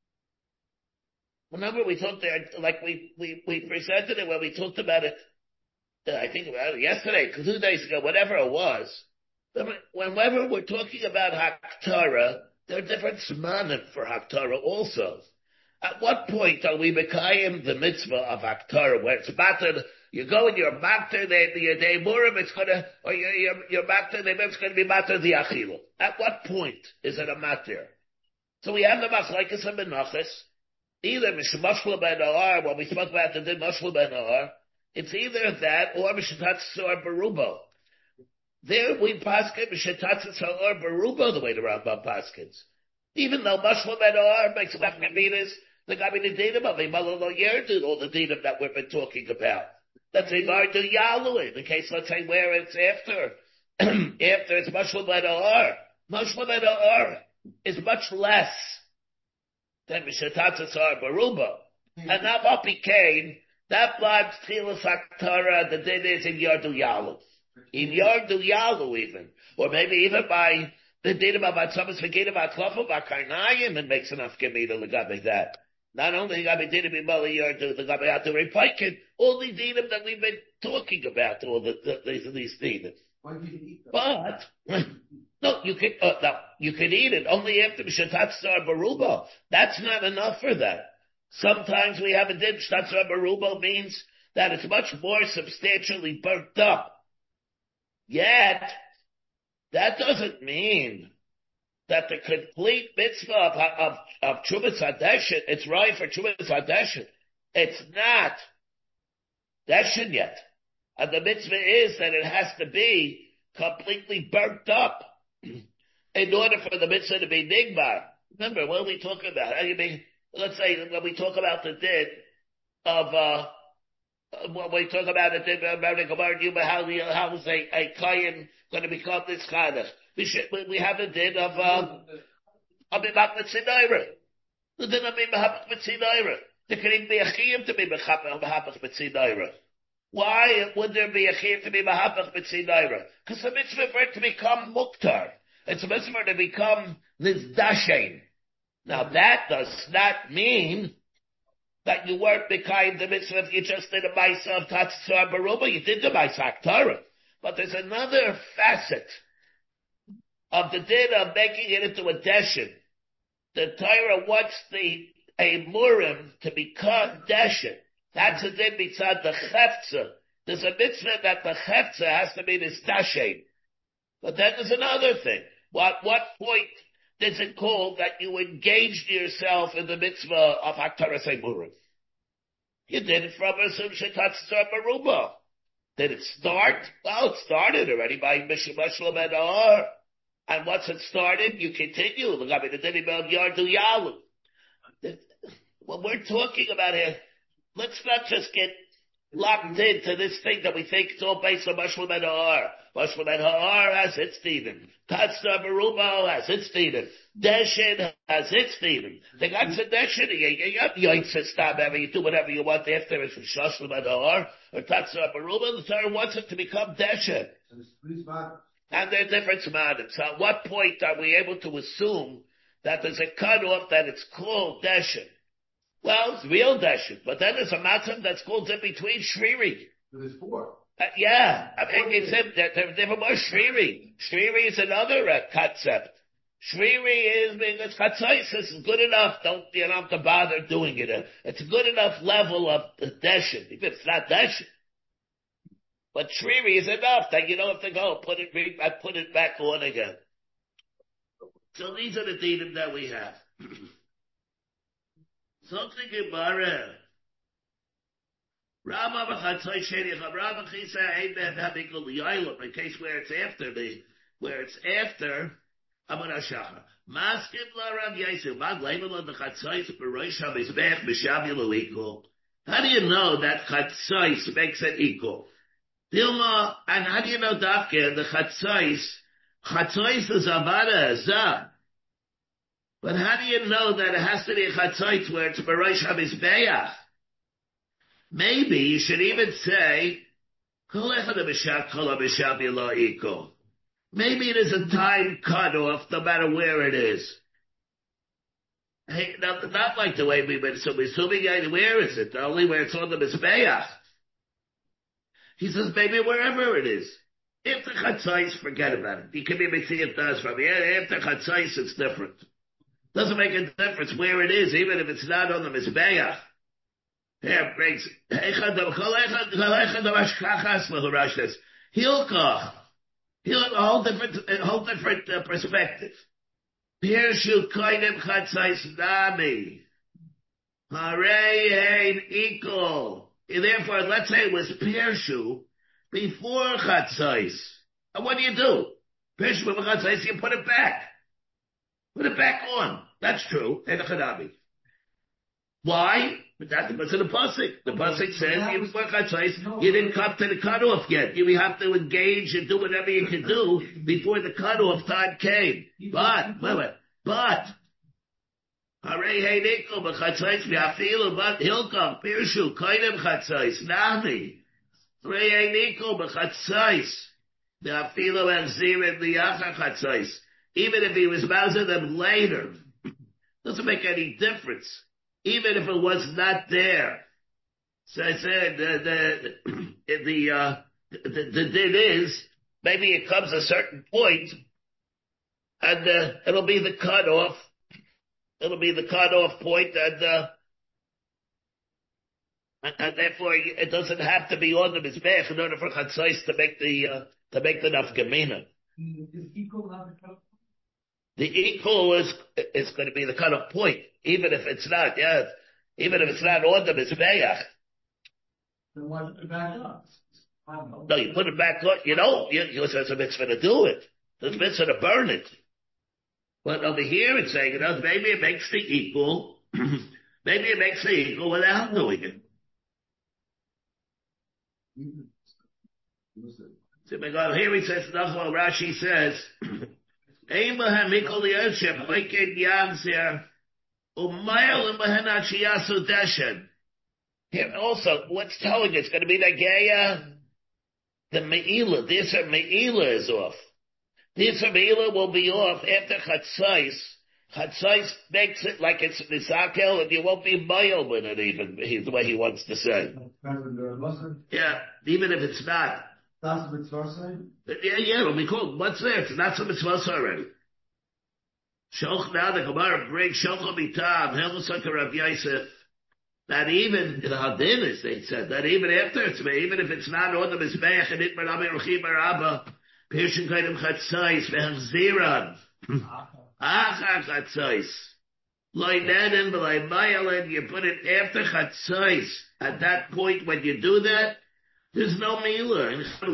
remember we talked there, like we, we, we presented it when we talked about it, uh, I think about it yesterday, two days ago, whatever it was. Whenever we're talking about Haktarah, there are different smanim for Haktarah also. At what point are we Mekayim the mitzvah of Haktarah, where it's matter, you go and you're matter, the, the, the Emurim, it's gonna, or you're, you're, you're matter, the it's gonna be matter the Achilu. At what point is it a matter? So we have the Machlekes and Menachos, either Mishmashla Ben Ahar, when we spoke about the Din Mashla Ben Ahar, it's either that or Mishatatz or Barubo. There we paskin Mishatatz or Barubo the way the Rambam paskins. Even though Mashla Ben Ahar makes nafkaminas, the Gabin Dinim of Malalo Yerdu, all the Dinim that we've been talking about. Let's say Vardu Yalu, in the case, let's say where it's after, after it's Mashla Ben Ahar. Mashla Ben Ahar is much less than Mishatatz or Barubo. And now what became, that blood Tchilas Haktarah, the din is in Yardu Yalu. In Yardu Yalu even. Or maybe even by the din of Atzamas V'Gidim Atlafu V'Karnayim, it makes enough Gemida L'gabe that. Not only L'gabe Dinim B'Mali Yardu, L'gabe Atu Repaikin, all the dinim that we've been talking about, all the, the, these, these dinim. But, no, you can, uh, no, you can eat it only after Mishatatz or Barubo. That's not enough for that. Sometimes we have a din, Shtatz or Barubo means that it's much more substantially burnt up. Yet, that doesn't mean that the complete mitzvah of, of, of Trumas HaDeshin, it's right for Trumas HaDeshin. It's not Deshin yet. And the mitzvah is that it has to be completely burnt up in order for the mitzvah to be nigmar. Remember, what are we talking about? I mean, let's say when we talk about the din of, uh, when we talk about the din of how, how is a, a kohen going to become this kind of, we should, we have a din of, uh, of Mimach Mitzinaira. The din of Mimach Mitzinaira. There can even be a chiyuv to be Mimach Mitzinaira. Why would there be a chiyuv to be Mimach Mitzinaira? Because the mitzvah for it to become muktar. It's a mitzvah to become nizdashen. Now that does not mean that you weren't Mekayim the mitzvah if you just did a Maisa of Tatzah Baruba. You did the Maisa Haktarah. But there's another facet of the din of making it into a deshin. The Torah wants the Emurim to become deshin. That's a din beside the Chefza. There's a mitzvah that the Chefza has to be this dashen. But then there's another thing. What, what point is it called that you engaged yourself in the mitzvah of Haktaras Emurim? You did it from a Sumshatatzar Baruba. Did it start? Well, it started already by Mishmashlam and Ahar. And once it started, you continue. What we're talking about here, let's not just get locked into this thing that we think it's all based on Mashlam and Ahar. Mashlam and Ahar has its dinim. Tatzah Baruba has its dinim. Deshin has its dinim. The Gatsa Deshin, you have Yoitza Stab ever, you do whatever you want after it's from Mashlam and Ahar, or Tatzah Baruba, the Torah wants it to become Deshin. And there are different smanim. So at what point are we able to assume that there's a cutoff that it's called Deshin? Well, it's real Deshin, but then there's a matzah that's called in between Shriri. There's four. Uh, yeah, I mean, it's in, there, there, there more Shriri. Shriri is another uh, concept. Shriri is, being it's Chatzaisis is good enough, don't, you don't have to bother doing it. Uh, it's a good enough level of uh, Deshin, even if it's not Deshin. But Shriri is enough that you don't have to go, put it, I put it back on again. So these are the dinim that we have. Something Gemara. Rama b'chatzai sheni Rama chisa amen habikol liyaylam. In case where it's after the where it's after Amar Shachar. Maskim la Rav Yosef mag leimer la b'chatzai b'rosh hamizbech b'shav equal. How do you know that chatzais makes it equal? Dilma, and how do you know Dafke the chatzais? Chatzais is avada azah. But how do you know that it has to be a chatzais where it's b'rosh hamizbeach? Maybe you should even say kol echad b'shav kol b'shav yelo equal. Maybe it is a time cutoff, no matter where it is. Hey, not, not like the way we've been assuming. Where is it? Only where it's on the mizbeach. He says maybe wherever it is. If the chatzais, forget about it. You can maybe see it does from here. If the chatzais, it's different. Doesn't make a difference where it is, even if it's not on the mizbeach. Here brings Hilkach. He'll a whole different, a whole different uh, perspective. Pirshu koinem chatzais nami. Harei hein equal. Therefore, let's say it was Pirshu before chatzais. And what do you do? Pirshu before chatzais, you put it back. Put it back on. That's true. Why? But that's what's in the pasuk. The pasuk says you before chatzais, you didn't come to the cutoff yet. You have to engage and do whatever you can do before the cutoff time came. But, wait, wait, but, Harei hey nikol b'chatzais v'afilu but hilkam pirshu koinem chatzais nami. Harei hey nikol b'chatzais v'afilu anzirin liachar chatzais. Even if he was mausing them later, doesn't make any difference. Even if it was not there. So I said, the, the, the, uh, the, the din is, maybe it comes a certain point, and, uh, it'll be the cutoff, it'll be the cutoff point, and, uh, and, and therefore it doesn't have to be on the mizbech in order for chatzais to make the, uh, to make the nafkamina. Is equal not the cutoff? The equal is, is going to be the cutoff point, even if it's not, yeah, even if it's not on the mizbeach. Then why put it back up? No, you put it back on, you know, you, you, there's a mitzvah to do it. There's a mitzvah to burn it. But over here it's saying, you know, maybe it makes the equal, maybe it makes the equal without doing it. So here he says, Nachman Rashi says, here also, what's telling it's going to be Nageya? The Me'ila, this Me'ila is off. This Me'ila will be off after Chatzais. Chatzais makes it like it's Nisakel and you won't be Mayel with it even, the way he wants to say. Yeah, even if it's not. That's the mitzvah saying? Yeah, yeah, it'll be called. What's there? It's not some mitzvah already. Sholch now, the Gemara brings Sholch Mitam, Helmusaka Rav Yosef, that even, in the Hadinis, they said, that even after it's made, even if it's not on the Mizbeach, and it Merami Ruchim Araba, Pirshin Kaidim Chatzais, Vehachziran, Achar Chatzais, Loi Nenen, V'lai Mayalin, you put it after Chatzais. At that point, when you do that, there's no Mila.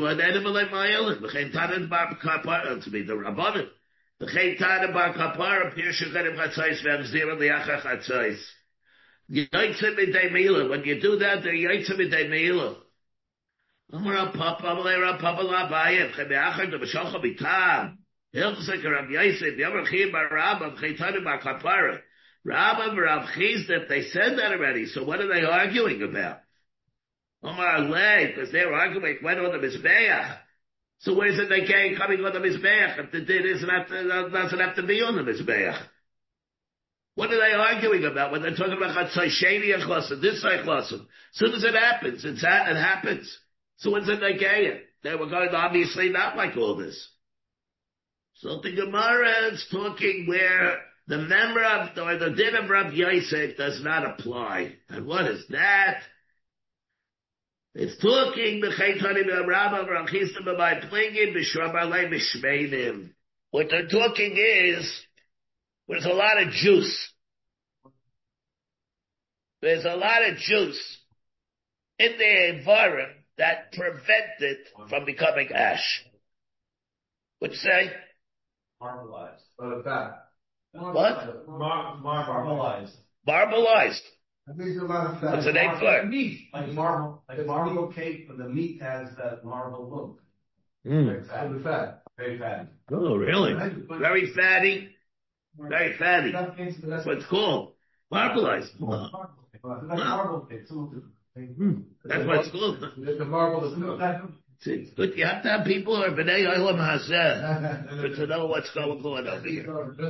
To be the Rabbanim. The Chaytana Bar Kapara appears Shekarim Chatzais V'Amzira Liachar Chatzais. Yoitzim Midei Mila. When you do that, they're Yoitzim Midei Mila. Amar Papa, Amar Papa Labayim, Chebeachar to B'Shalcha B'Tam. Hilchsek Rav Yosef, Yamar Chim Bar Rabba, Chaytana Bar Kapara. Rabba and Rav Chizda, they said that already, so what are they arguing about? Omar Lay, because they're arguing went on the Mizbeach. So where's it they came coming on the Mizbeach if the din is not, uh, doesn't have to be on the Mizbeach? What are they arguing about when they're talking about Chatzai Sheni and Chlassim, this side Chlassim? As soon as it happens, it's that, it happens. So when's it they came? They were going to obviously not like all this. So the Gemara is talking where the member of, or the din of Rav Yosef does not apply. And what is that? It's talking what they're talking is there's a lot of juice. There's a lot of juice. in the environment that prevent it from becoming ash. What'd you say? Marbleized. But it's that. What? Mar- mar- Marbleized. Marbleized. That means a lot of fat. What's the name for it? Meat. Like marble, like marble cake, but the meat has that marble look. Mm. Very fat. The fat. Very fatty. Oh, really? Very fatty. Very fatty. That's what it's called. Marbleized. Like marble cake. Mm. That's what it's called. The marble is good. See, but you have to have people who are b'nei olam hazeh to know what's going on over here.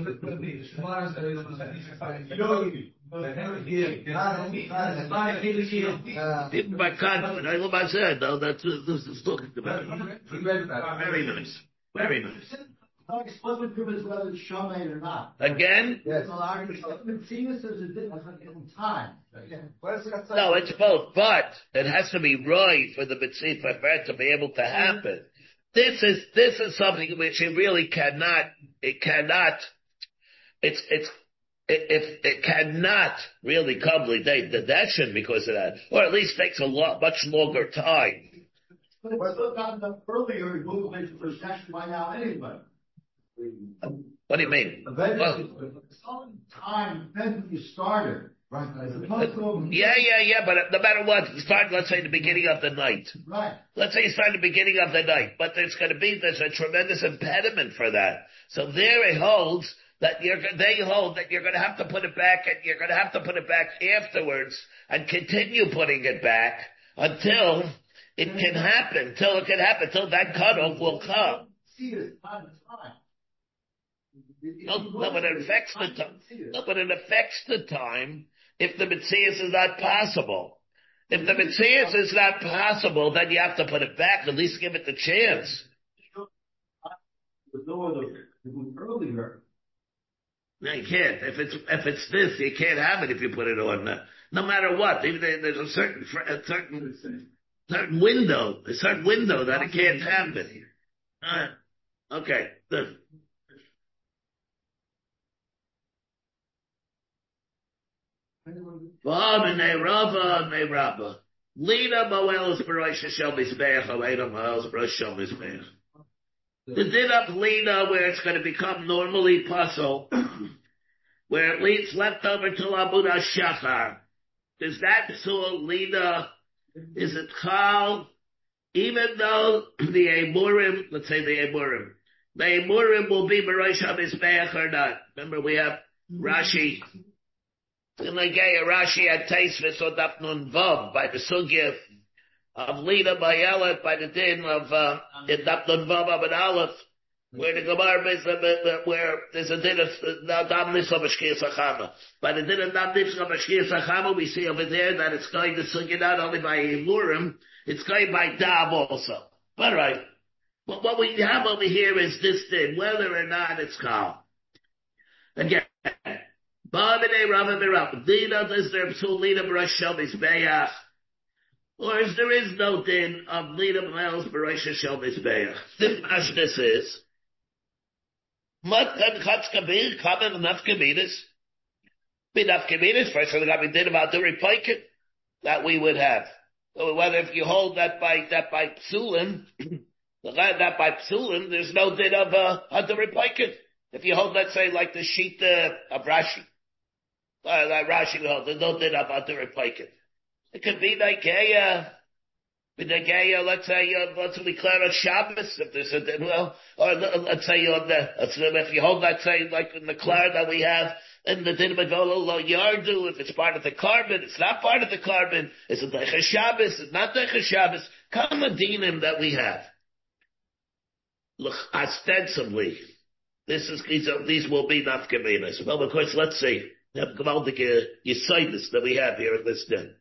People by confident, olam hazeh, though, that's what this is talking about. Very nice. Very nice. What's the difference whether it's shomed or not? Again? Yes. Mitzias is a different time. No, it's both, but it has to be right for the mitzvah for it to be able to happen. This is, this is something which it really cannot, it cannot, it's, it's, it, it, it cannot really come the deduction because of that, or at least takes a lot, much longer time. But it's still gotten up earlier in movement for session by now anyway. What do you mean? Eventually, some time depends when you started, right? As opposed to, Yeah, yeah, yeah, but no matter what, start, let's say, the beginning of the night. right. Let's say you start the beginning of the night, but there's going to be, there's a tremendous impediment for that. So there it holds that you're, they hold that you're going to have to put it back, and you're going to have to put it back afterwards, and continue putting it back until it can happen, until it can happen, until that cutoff will come. See it time to time. No, no, but it affects the time. No, but it affects the time if the Metzias is not possible. If the Metzias is not possible, then you have to put it back, at least give it the chance. There's no other, it was earlier. No, you can't. If it's, if it's this, you can't have it if you put it on, uh, no matter what. Even there- there's a certain, fr- a certain, certain window, a certain window that it can't happen. Uh, okay, good. V'aminei Rava, Nei Rava. Lina Moelis Baroisha Shel Mizbeach, Alena Moelis Baroisha Shel Mizbeach. The din of Lina, where it's going to become normally puzzle, where it leaves left over till Abud HaShachar. Does that psul Lina, is it Chal, even though the Emurim, let's say the Emurim, the Emurim will be Baroisha Mizbeach or not? Remember we have Rashi, in the Gaya Rashi at Taisvis or Daf Nun Vav by the Sugya of Lina Bayelet by the din of uh, in Daf Nun Vav Abed Aleph, where the Gemara is uh, where there's a din of Damnis of Ashkir Sachama. By the din of Damnis of Ashkir Sachama, we see over there that it's going to Sugya not only by Emurim, it's going by Dab also. But right, but what we have over here is this din, whether or not it's called. Again. Ba'aminei Rava Mirab. Dina, is there psul Lina B'rosh Shel Mizbeach? Or is there is no din of Lina B'rosh B'rosh Shel Mizbeach? This Ashnis is, Matkan Chatz Kabir, Kamen Nafkamidas. Be Nafkamidas, first of all, got me din about the Repaikin that we would have. So whether if you hold that by, that by Psulim, that by Psulim, there's no din of, uh, of the Repaikin. If you hold, let's say, like the sheet uh, of Rashi. Uh, like Rashi will hold, there's no din about the Repaikin. It could be like a, uh, with the gay, uh, let's say, uh, let's declare a Shabbos, if there's a din, well, or uh, let's say, on the, let's, if you hold, let's say, like in the Klar that we have, in the din Megolo Lo Yardu, if it's part of the carbon, it's not part of the carbon, it's a Deicha Shabbos, it's not Deicha Shabbos, come a dinim that we have. Look, ostensibly, this is, these, are, these will be nafkaminas. Well, of course, let's see. The Gavaldik Yisaitis that we have here in this din.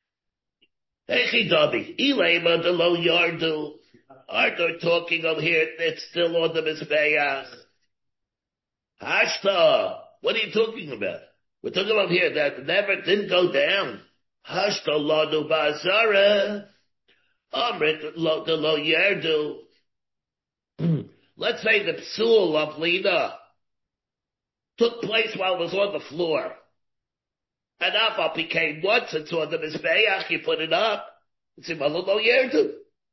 Echidabi, Ilema de Lo Yardu. Aren't they talking over here? It's still on the Mizbeach. Hashta. What are you talking about? We're talking about here that never didn't go down. Hashta Ladu Bazara. Amrit Lo de Lo Yardu. Let's say the psul of Lina took place while it was on the floor. And Afal became once it's on the Mizbeach, you put it up. It's in lo yerdu.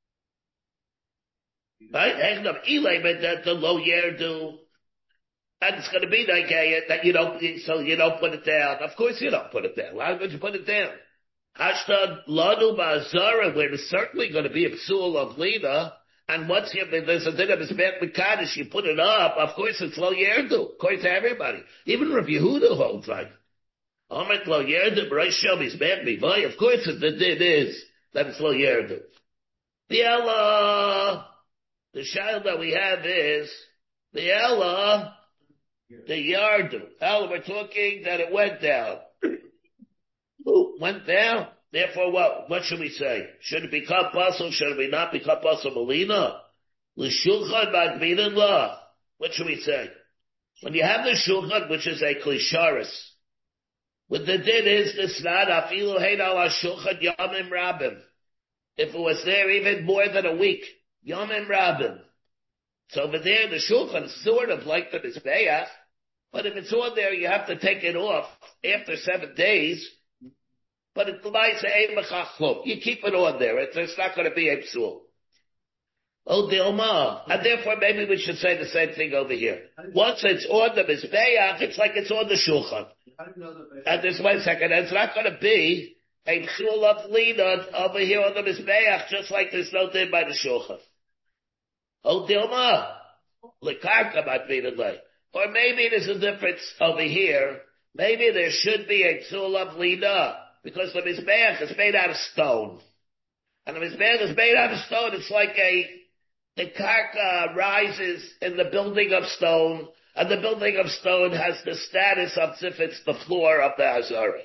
Right? Echnam ilay, but that the lo yerdu. And it's going to be like a, that you don't, so you don't put it down. Of course you don't put it down. Why would you put it down? Hashtag lanu ba'azara, where there's certainly going to be a psul of lina, and once you, there's a din of Mizbech Mekadosh, you put it up, of course it's lo yerdu, according to everybody. Even Rav Yehuda holds like, Omet lo yerdu, b'rosh shel Mizbech Mivai, of course the din is that it's lo yerdu. The Ella, the child that we have is, the Ella, the yardu. Ella, we're talking that it went down. Ooh, went down. Therefore, what? What should we say? Should it become puzzle? Should it not become puzzle? Melina? L'shulchan magbirin la. What should we say? When you have the shulchan, which is a klisharis, what the din is this not afilu hein ala shulchan yamim rabim. If it was there even more than a week, yamim rabim. So over there, the shulchan is sort of like the mizbeach, but if it's on there, you have to take it off after seven days. But it might say, you keep it on there. It's, it's not going to be a psul. Oh, Dilma. And therefore, maybe we should say the same thing over here. Once it's on the mizbeach, it's like it's on the shulchan. And this one second, it's not going to be a psul of lina over here on the mizbeach, just like there's no din by the shulchan. Oh, Dilma. L'karka might be the way. Or maybe there's a difference over here. Maybe there should be a psul of lina, because the mizbeach is made out of stone. And the mizbeach is made out of stone. It's like a, the karka rises in the building of stone, and the building of stone has the status of as if it's the floor of the Hazara.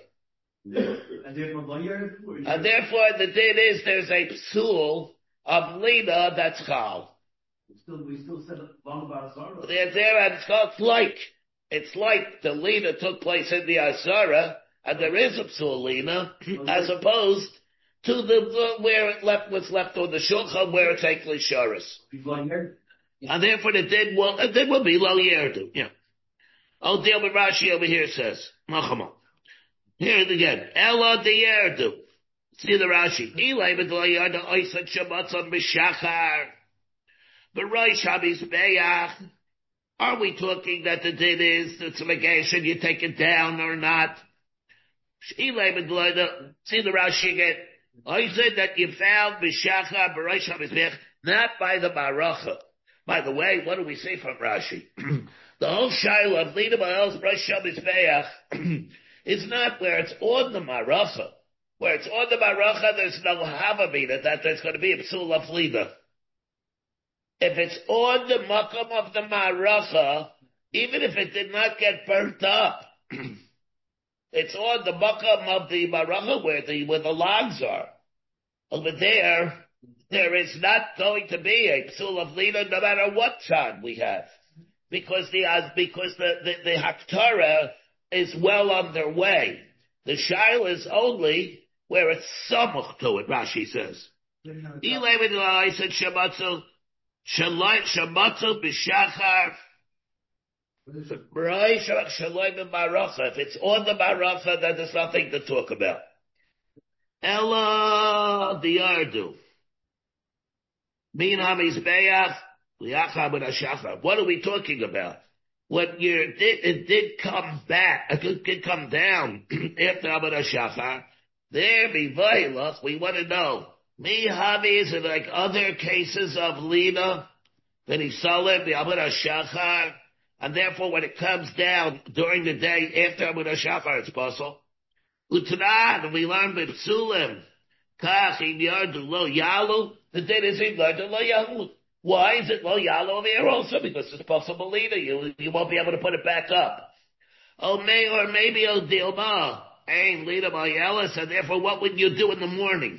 And therefore the din is there's a psul of lina that's chal. We still, we still said long about Azara. They're there, and it's called like. It's like the lina took place in the Azara, and there is a psul lina, as opposed to the, where it left, was left on the shulchan, where it's a klisharis. And therefore the din will, the din will be lo yerdu. Yeah. Oh, deal with Rashi over here says, Machamon. Here it again. Ela de yerdu. See the Rashi. Ilay with lo yerdu oisat shamatzon b'shachar. B'rosh hamizbeach. Are we talking that the din is, it's a negation, you take it down or not? See the Rashi again. I said that you found b'shachar b'rosh hamizbeach, not by the maracha. By the way, what do we say from Rashi? The whole shaila of lina ba'el's b'rosh hamizbeach is not where it's on the maracha. Where it's on the maracha, there's no havamina that there's going to be a psul of lina. If it's on the makam of the maracha, even if it did not get burnt up, it's on the makam of the maracha where the where the logs are. Over there, there is not going to be a psul of lina no matter what time we have, because the because the the, the haktara is well underway. The shail is only where it's samuch to it. Rashi says. I said shamatzu. Shamatzu b'shachar. If it's on the maracha, then there's nothing to talk about. Ella diardu. Min hamizbeach liachar b'nashachar. What are we talking about? When you did, it did come back, it did come down after Abed HaShachar. There, Mivailach, we want to know. Mi Havi, is it like other cases of Lina? Then he saw it, the Abed HaShachar, and therefore when it comes down during the day after Abed HaShachar, it's possible. Utanad, we learn B'psulim. Kach, im yardu lo yalu. The day is im yardu lo yalu. Why is it lo yalu over here also? Because it's possible Lina. You, you won't be able to put it back up. Oh, may, or maybe oh, Dilma. Ain't Lina Mayalis, and therefore what would you do in the morning?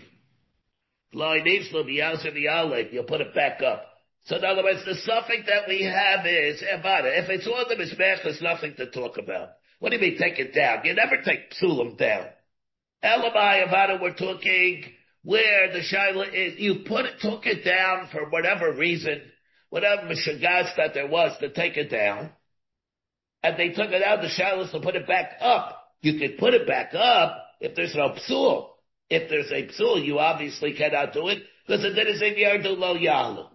You'll put it back up. So in other words, the suffix that we have is Evada. If it's on the Mizbech, there's nothing to talk about. What do you mean take it down? You never take Psulim down. Elamai Evada, we're talking where the Shaila is, you put it, took it down for whatever reason, whatever Mishagas that there was to take it down, and they took it out, the Shaila to put it back up. You could put it back up if there's no Psul. If there's a psul, you obviously cannot do it, because the din is in yardu lo yalu.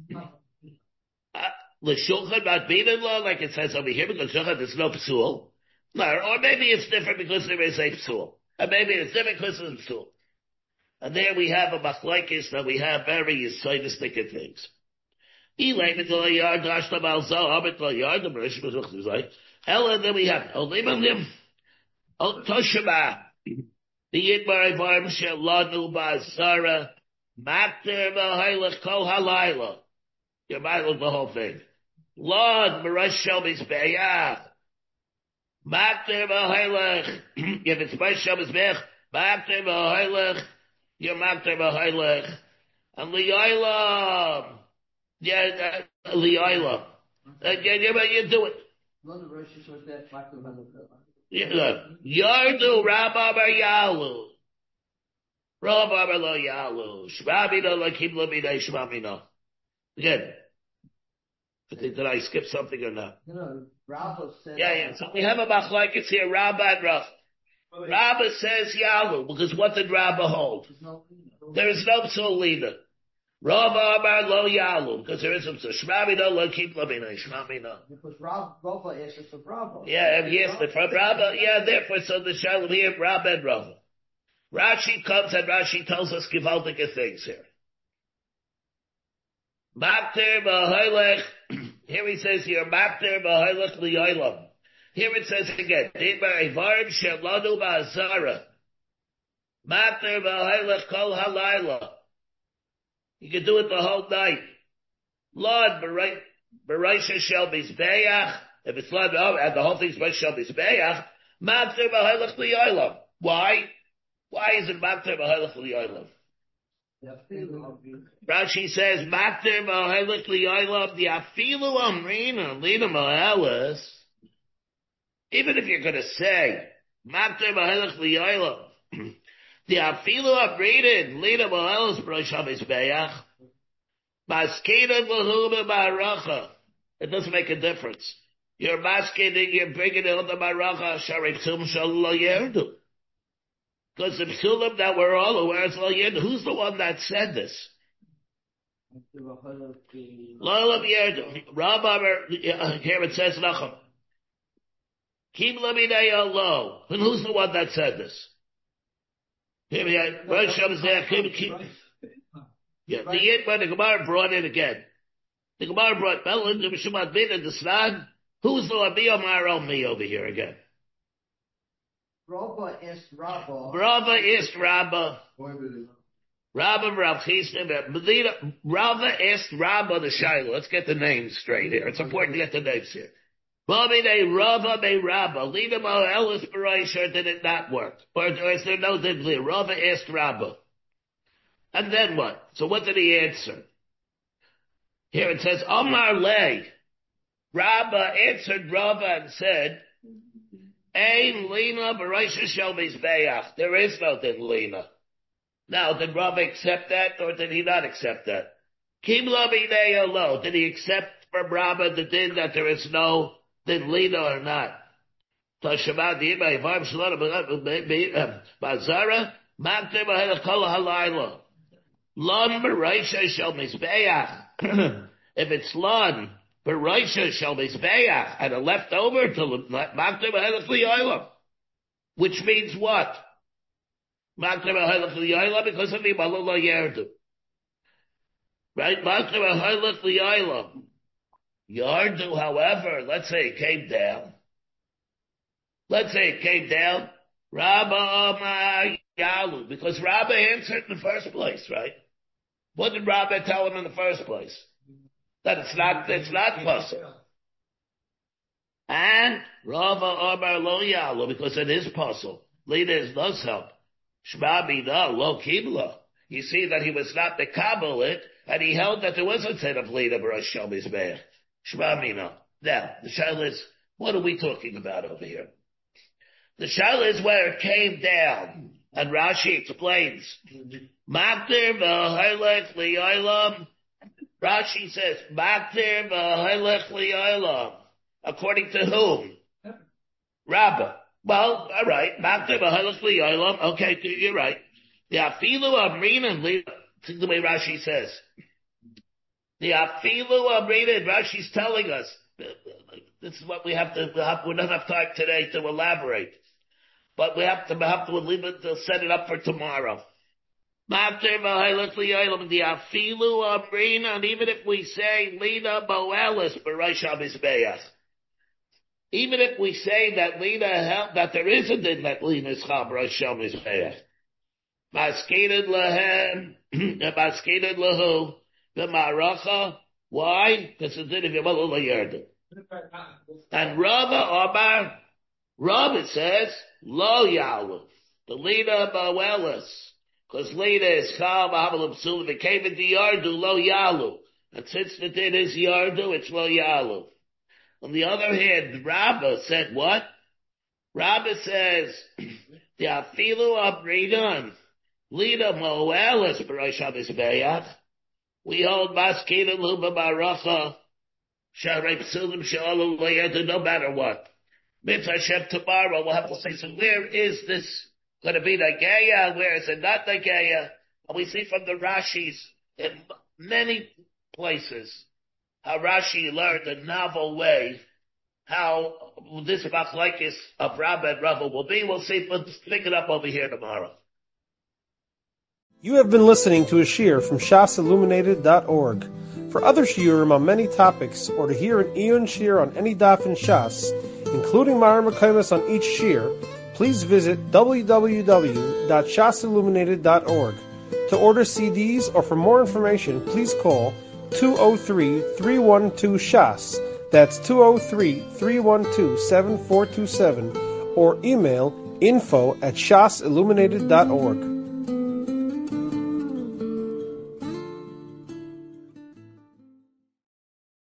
L'shulchan not being law, like it says over here, because shulchan there's no psul. No, or maybe it's different because there is a psul. And maybe it's different because there's a psul. And there we have a machlekes that we have very scientific things. Ela, then we have Olim Toshaba. The Yidbar Ivarm Shalanu Bazara Makter Bahailach Kol Halayla. Your Bible, the whole thing. Lord Marash Shelby's Bayah. Makter Bahailach. If it's Marash Shelby's Bayah, Makter Bahailach. Your Makter Bahailach. And Liayla. Yeah, Liayla. Yeah, you do it. Yardu Rabba Bar Yalu. Rabba Bar Lo Yalu. Shmamina Lakim Lamina Shmamina. Again. Did I skip something or not? No, no, Rabba said. Yeah, yeah. So we have a machlekes here, Rabba and Rav. Rabba says Yalu, because what did Rabba hold? There is no psul. Rabba Bar Lo Yalu, because there is some Shmamina Lakim Lamina Shmamina. Because Rabba is for Rabba. Yeah, yes, but from Rabba, yeah, therefore, so the shalom here, Rabba and Rabba. Rashi comes and Rashi tells us gewaltige things here. Makter b'haylech, here he says here, Makter b'haylech li'olam. Here it says again, Dimar Ivarim shelanu ba'azara. Makter b'haylech kol halayla. You can do it the whole night. Lord, Baraisha shall be zbeach. If it's Lord, and the whole thing's Baraisha shall be zbeach. Makter b'haylech li'olam. Why? Why is it Makter b'haylech li'olam? Rashi says, Makter b'haylech li'olam, the afilu amrina, lina ma'elis. Even if you're going to say, Makter b'haylech li'olam, the afilu amrina, lina ma'elis, Baraisha b'zbeach. Maskina v'huma ba'aracha. It doesn't make a difference. You're masking, you're bringing it on the ba'aracha, sharei p'sum shal yerdu. Because the psulim that we're all aware of, who's the one that said this? Lolam yerdu. Rabba, here it says Nachum. Kim laminei alo. And who's the one that said this? Here we are. Rosh Hashanah, Kim, Kim. Yeah, the Yidman, the Gemara brought it again. The Gemara brought Melon, the Mishumat Bin, and the Snag. Who's the Rabbi Omar on me over here again? Rabba is Rabba. Rabba is Rabba. Rabba Rav Chisda. Medina. Rabba is Rabba the Shiloh. Let's get the names straight here. It's important to get the names here. Bobby de Rabba be Rabba. Lina Mo Ellis Baraisha, did it not work? Or, or is there no dibli? Rabba is Rabba. And then what? So what did he answer? Here it says, Omar Lay. Rabba answered Rabba and said, Ein Lina Baraisha shel mizbeach. There is no din Lina. Now, did Rabba accept that or did he not accept that? Kim Laminei Alo. Did he accept from Rabba the din that there is no din Lina or not? Tashaba Dima Ivarm Shalom Bazara Makter B'Halach Kol Halayla. Lon Baraisha shel mizbeach. If it's lon Baraisha shel mizbeach and a leftover to Makter B'Halach li'olam, which means what? Makter B'Halach li'olam because of the Malul Yerdu, right? Makter B'Halach li'olam. Yardu, however, let's say it came down. Let's say it came down. Rabba Amar Yalu, because Rabba answered in the first place, right? What did Rabba tell him in the first place? That it's not, it's not possible. And Rabba Amar Lo Yalu, because it is possible. Leaders does help. Shema Bina Lo Kibla. You see that he was not the Kabul it, and he held that there was a set of leader Barash Shel Mizbeach. Shema Bina. Now, the shaila is, what are we talking about over here? The shaila is where it came down. And Rashi explains, Makter v'haylech li'olam. Rashi says, Makter v'haylech li'olam. According to whom? Rabbah. Well, all right. Makter v'haylech li'olam. Okay, you're right. The afilu amrina, think the way Rashi says. The afilu amrina, Rashi's telling us, this is what we have to, we, have, we don't have time today to elaborate. But we have to, we have to leave it, to set it up for tomorrow. The afilu amrina, and even if we say, Lina Boelis, B'Rosh HaMizbeach. Even if we say that Lina help, that there is a din that Lina is Chal B'Rosh HaMizbeach. Masketed lahem, masketed lahu, the maracha. Why? Because it's din of Yamalu LaYerda. And Rava Omar, Rava says, Lo Yalu, the Lina Boelis, because Lina is Chal B'Hamal Psul, it came into Yardu, Lo Yalu. And since the din is Yardu, it's Lo Yalu. On the other hand, Rava said what? Rava says, the afilu abridan, Lina Moelis B'Rosh HaMizbeach. We hold Maskina Luba Baracha, Sharei Psulim Sha'alu Layerda, no matter what. Mitzvah Hashem tomorrow, we'll have to say, so where is this going to be Nageya? Where is it not Nageya? And we see from the Rashis in many places how Rashi learned a novel way how this machlokes of Rabba and Rava will be. We'll see, but pick it up over here tomorrow. You have been listening to a shiur from shas illuminated dot org. For other shiurim on many topics, or to hear an Iyun shiur on any daf in Shas, including Mara Mekaymas on each shiur, please visit w w w dot shas illuminated dot org. To order C Ds or for more information, please call two oh three, three one two, shas. That's two oh three, three one two, seven four two seven, or email info at shas illuminated dot org.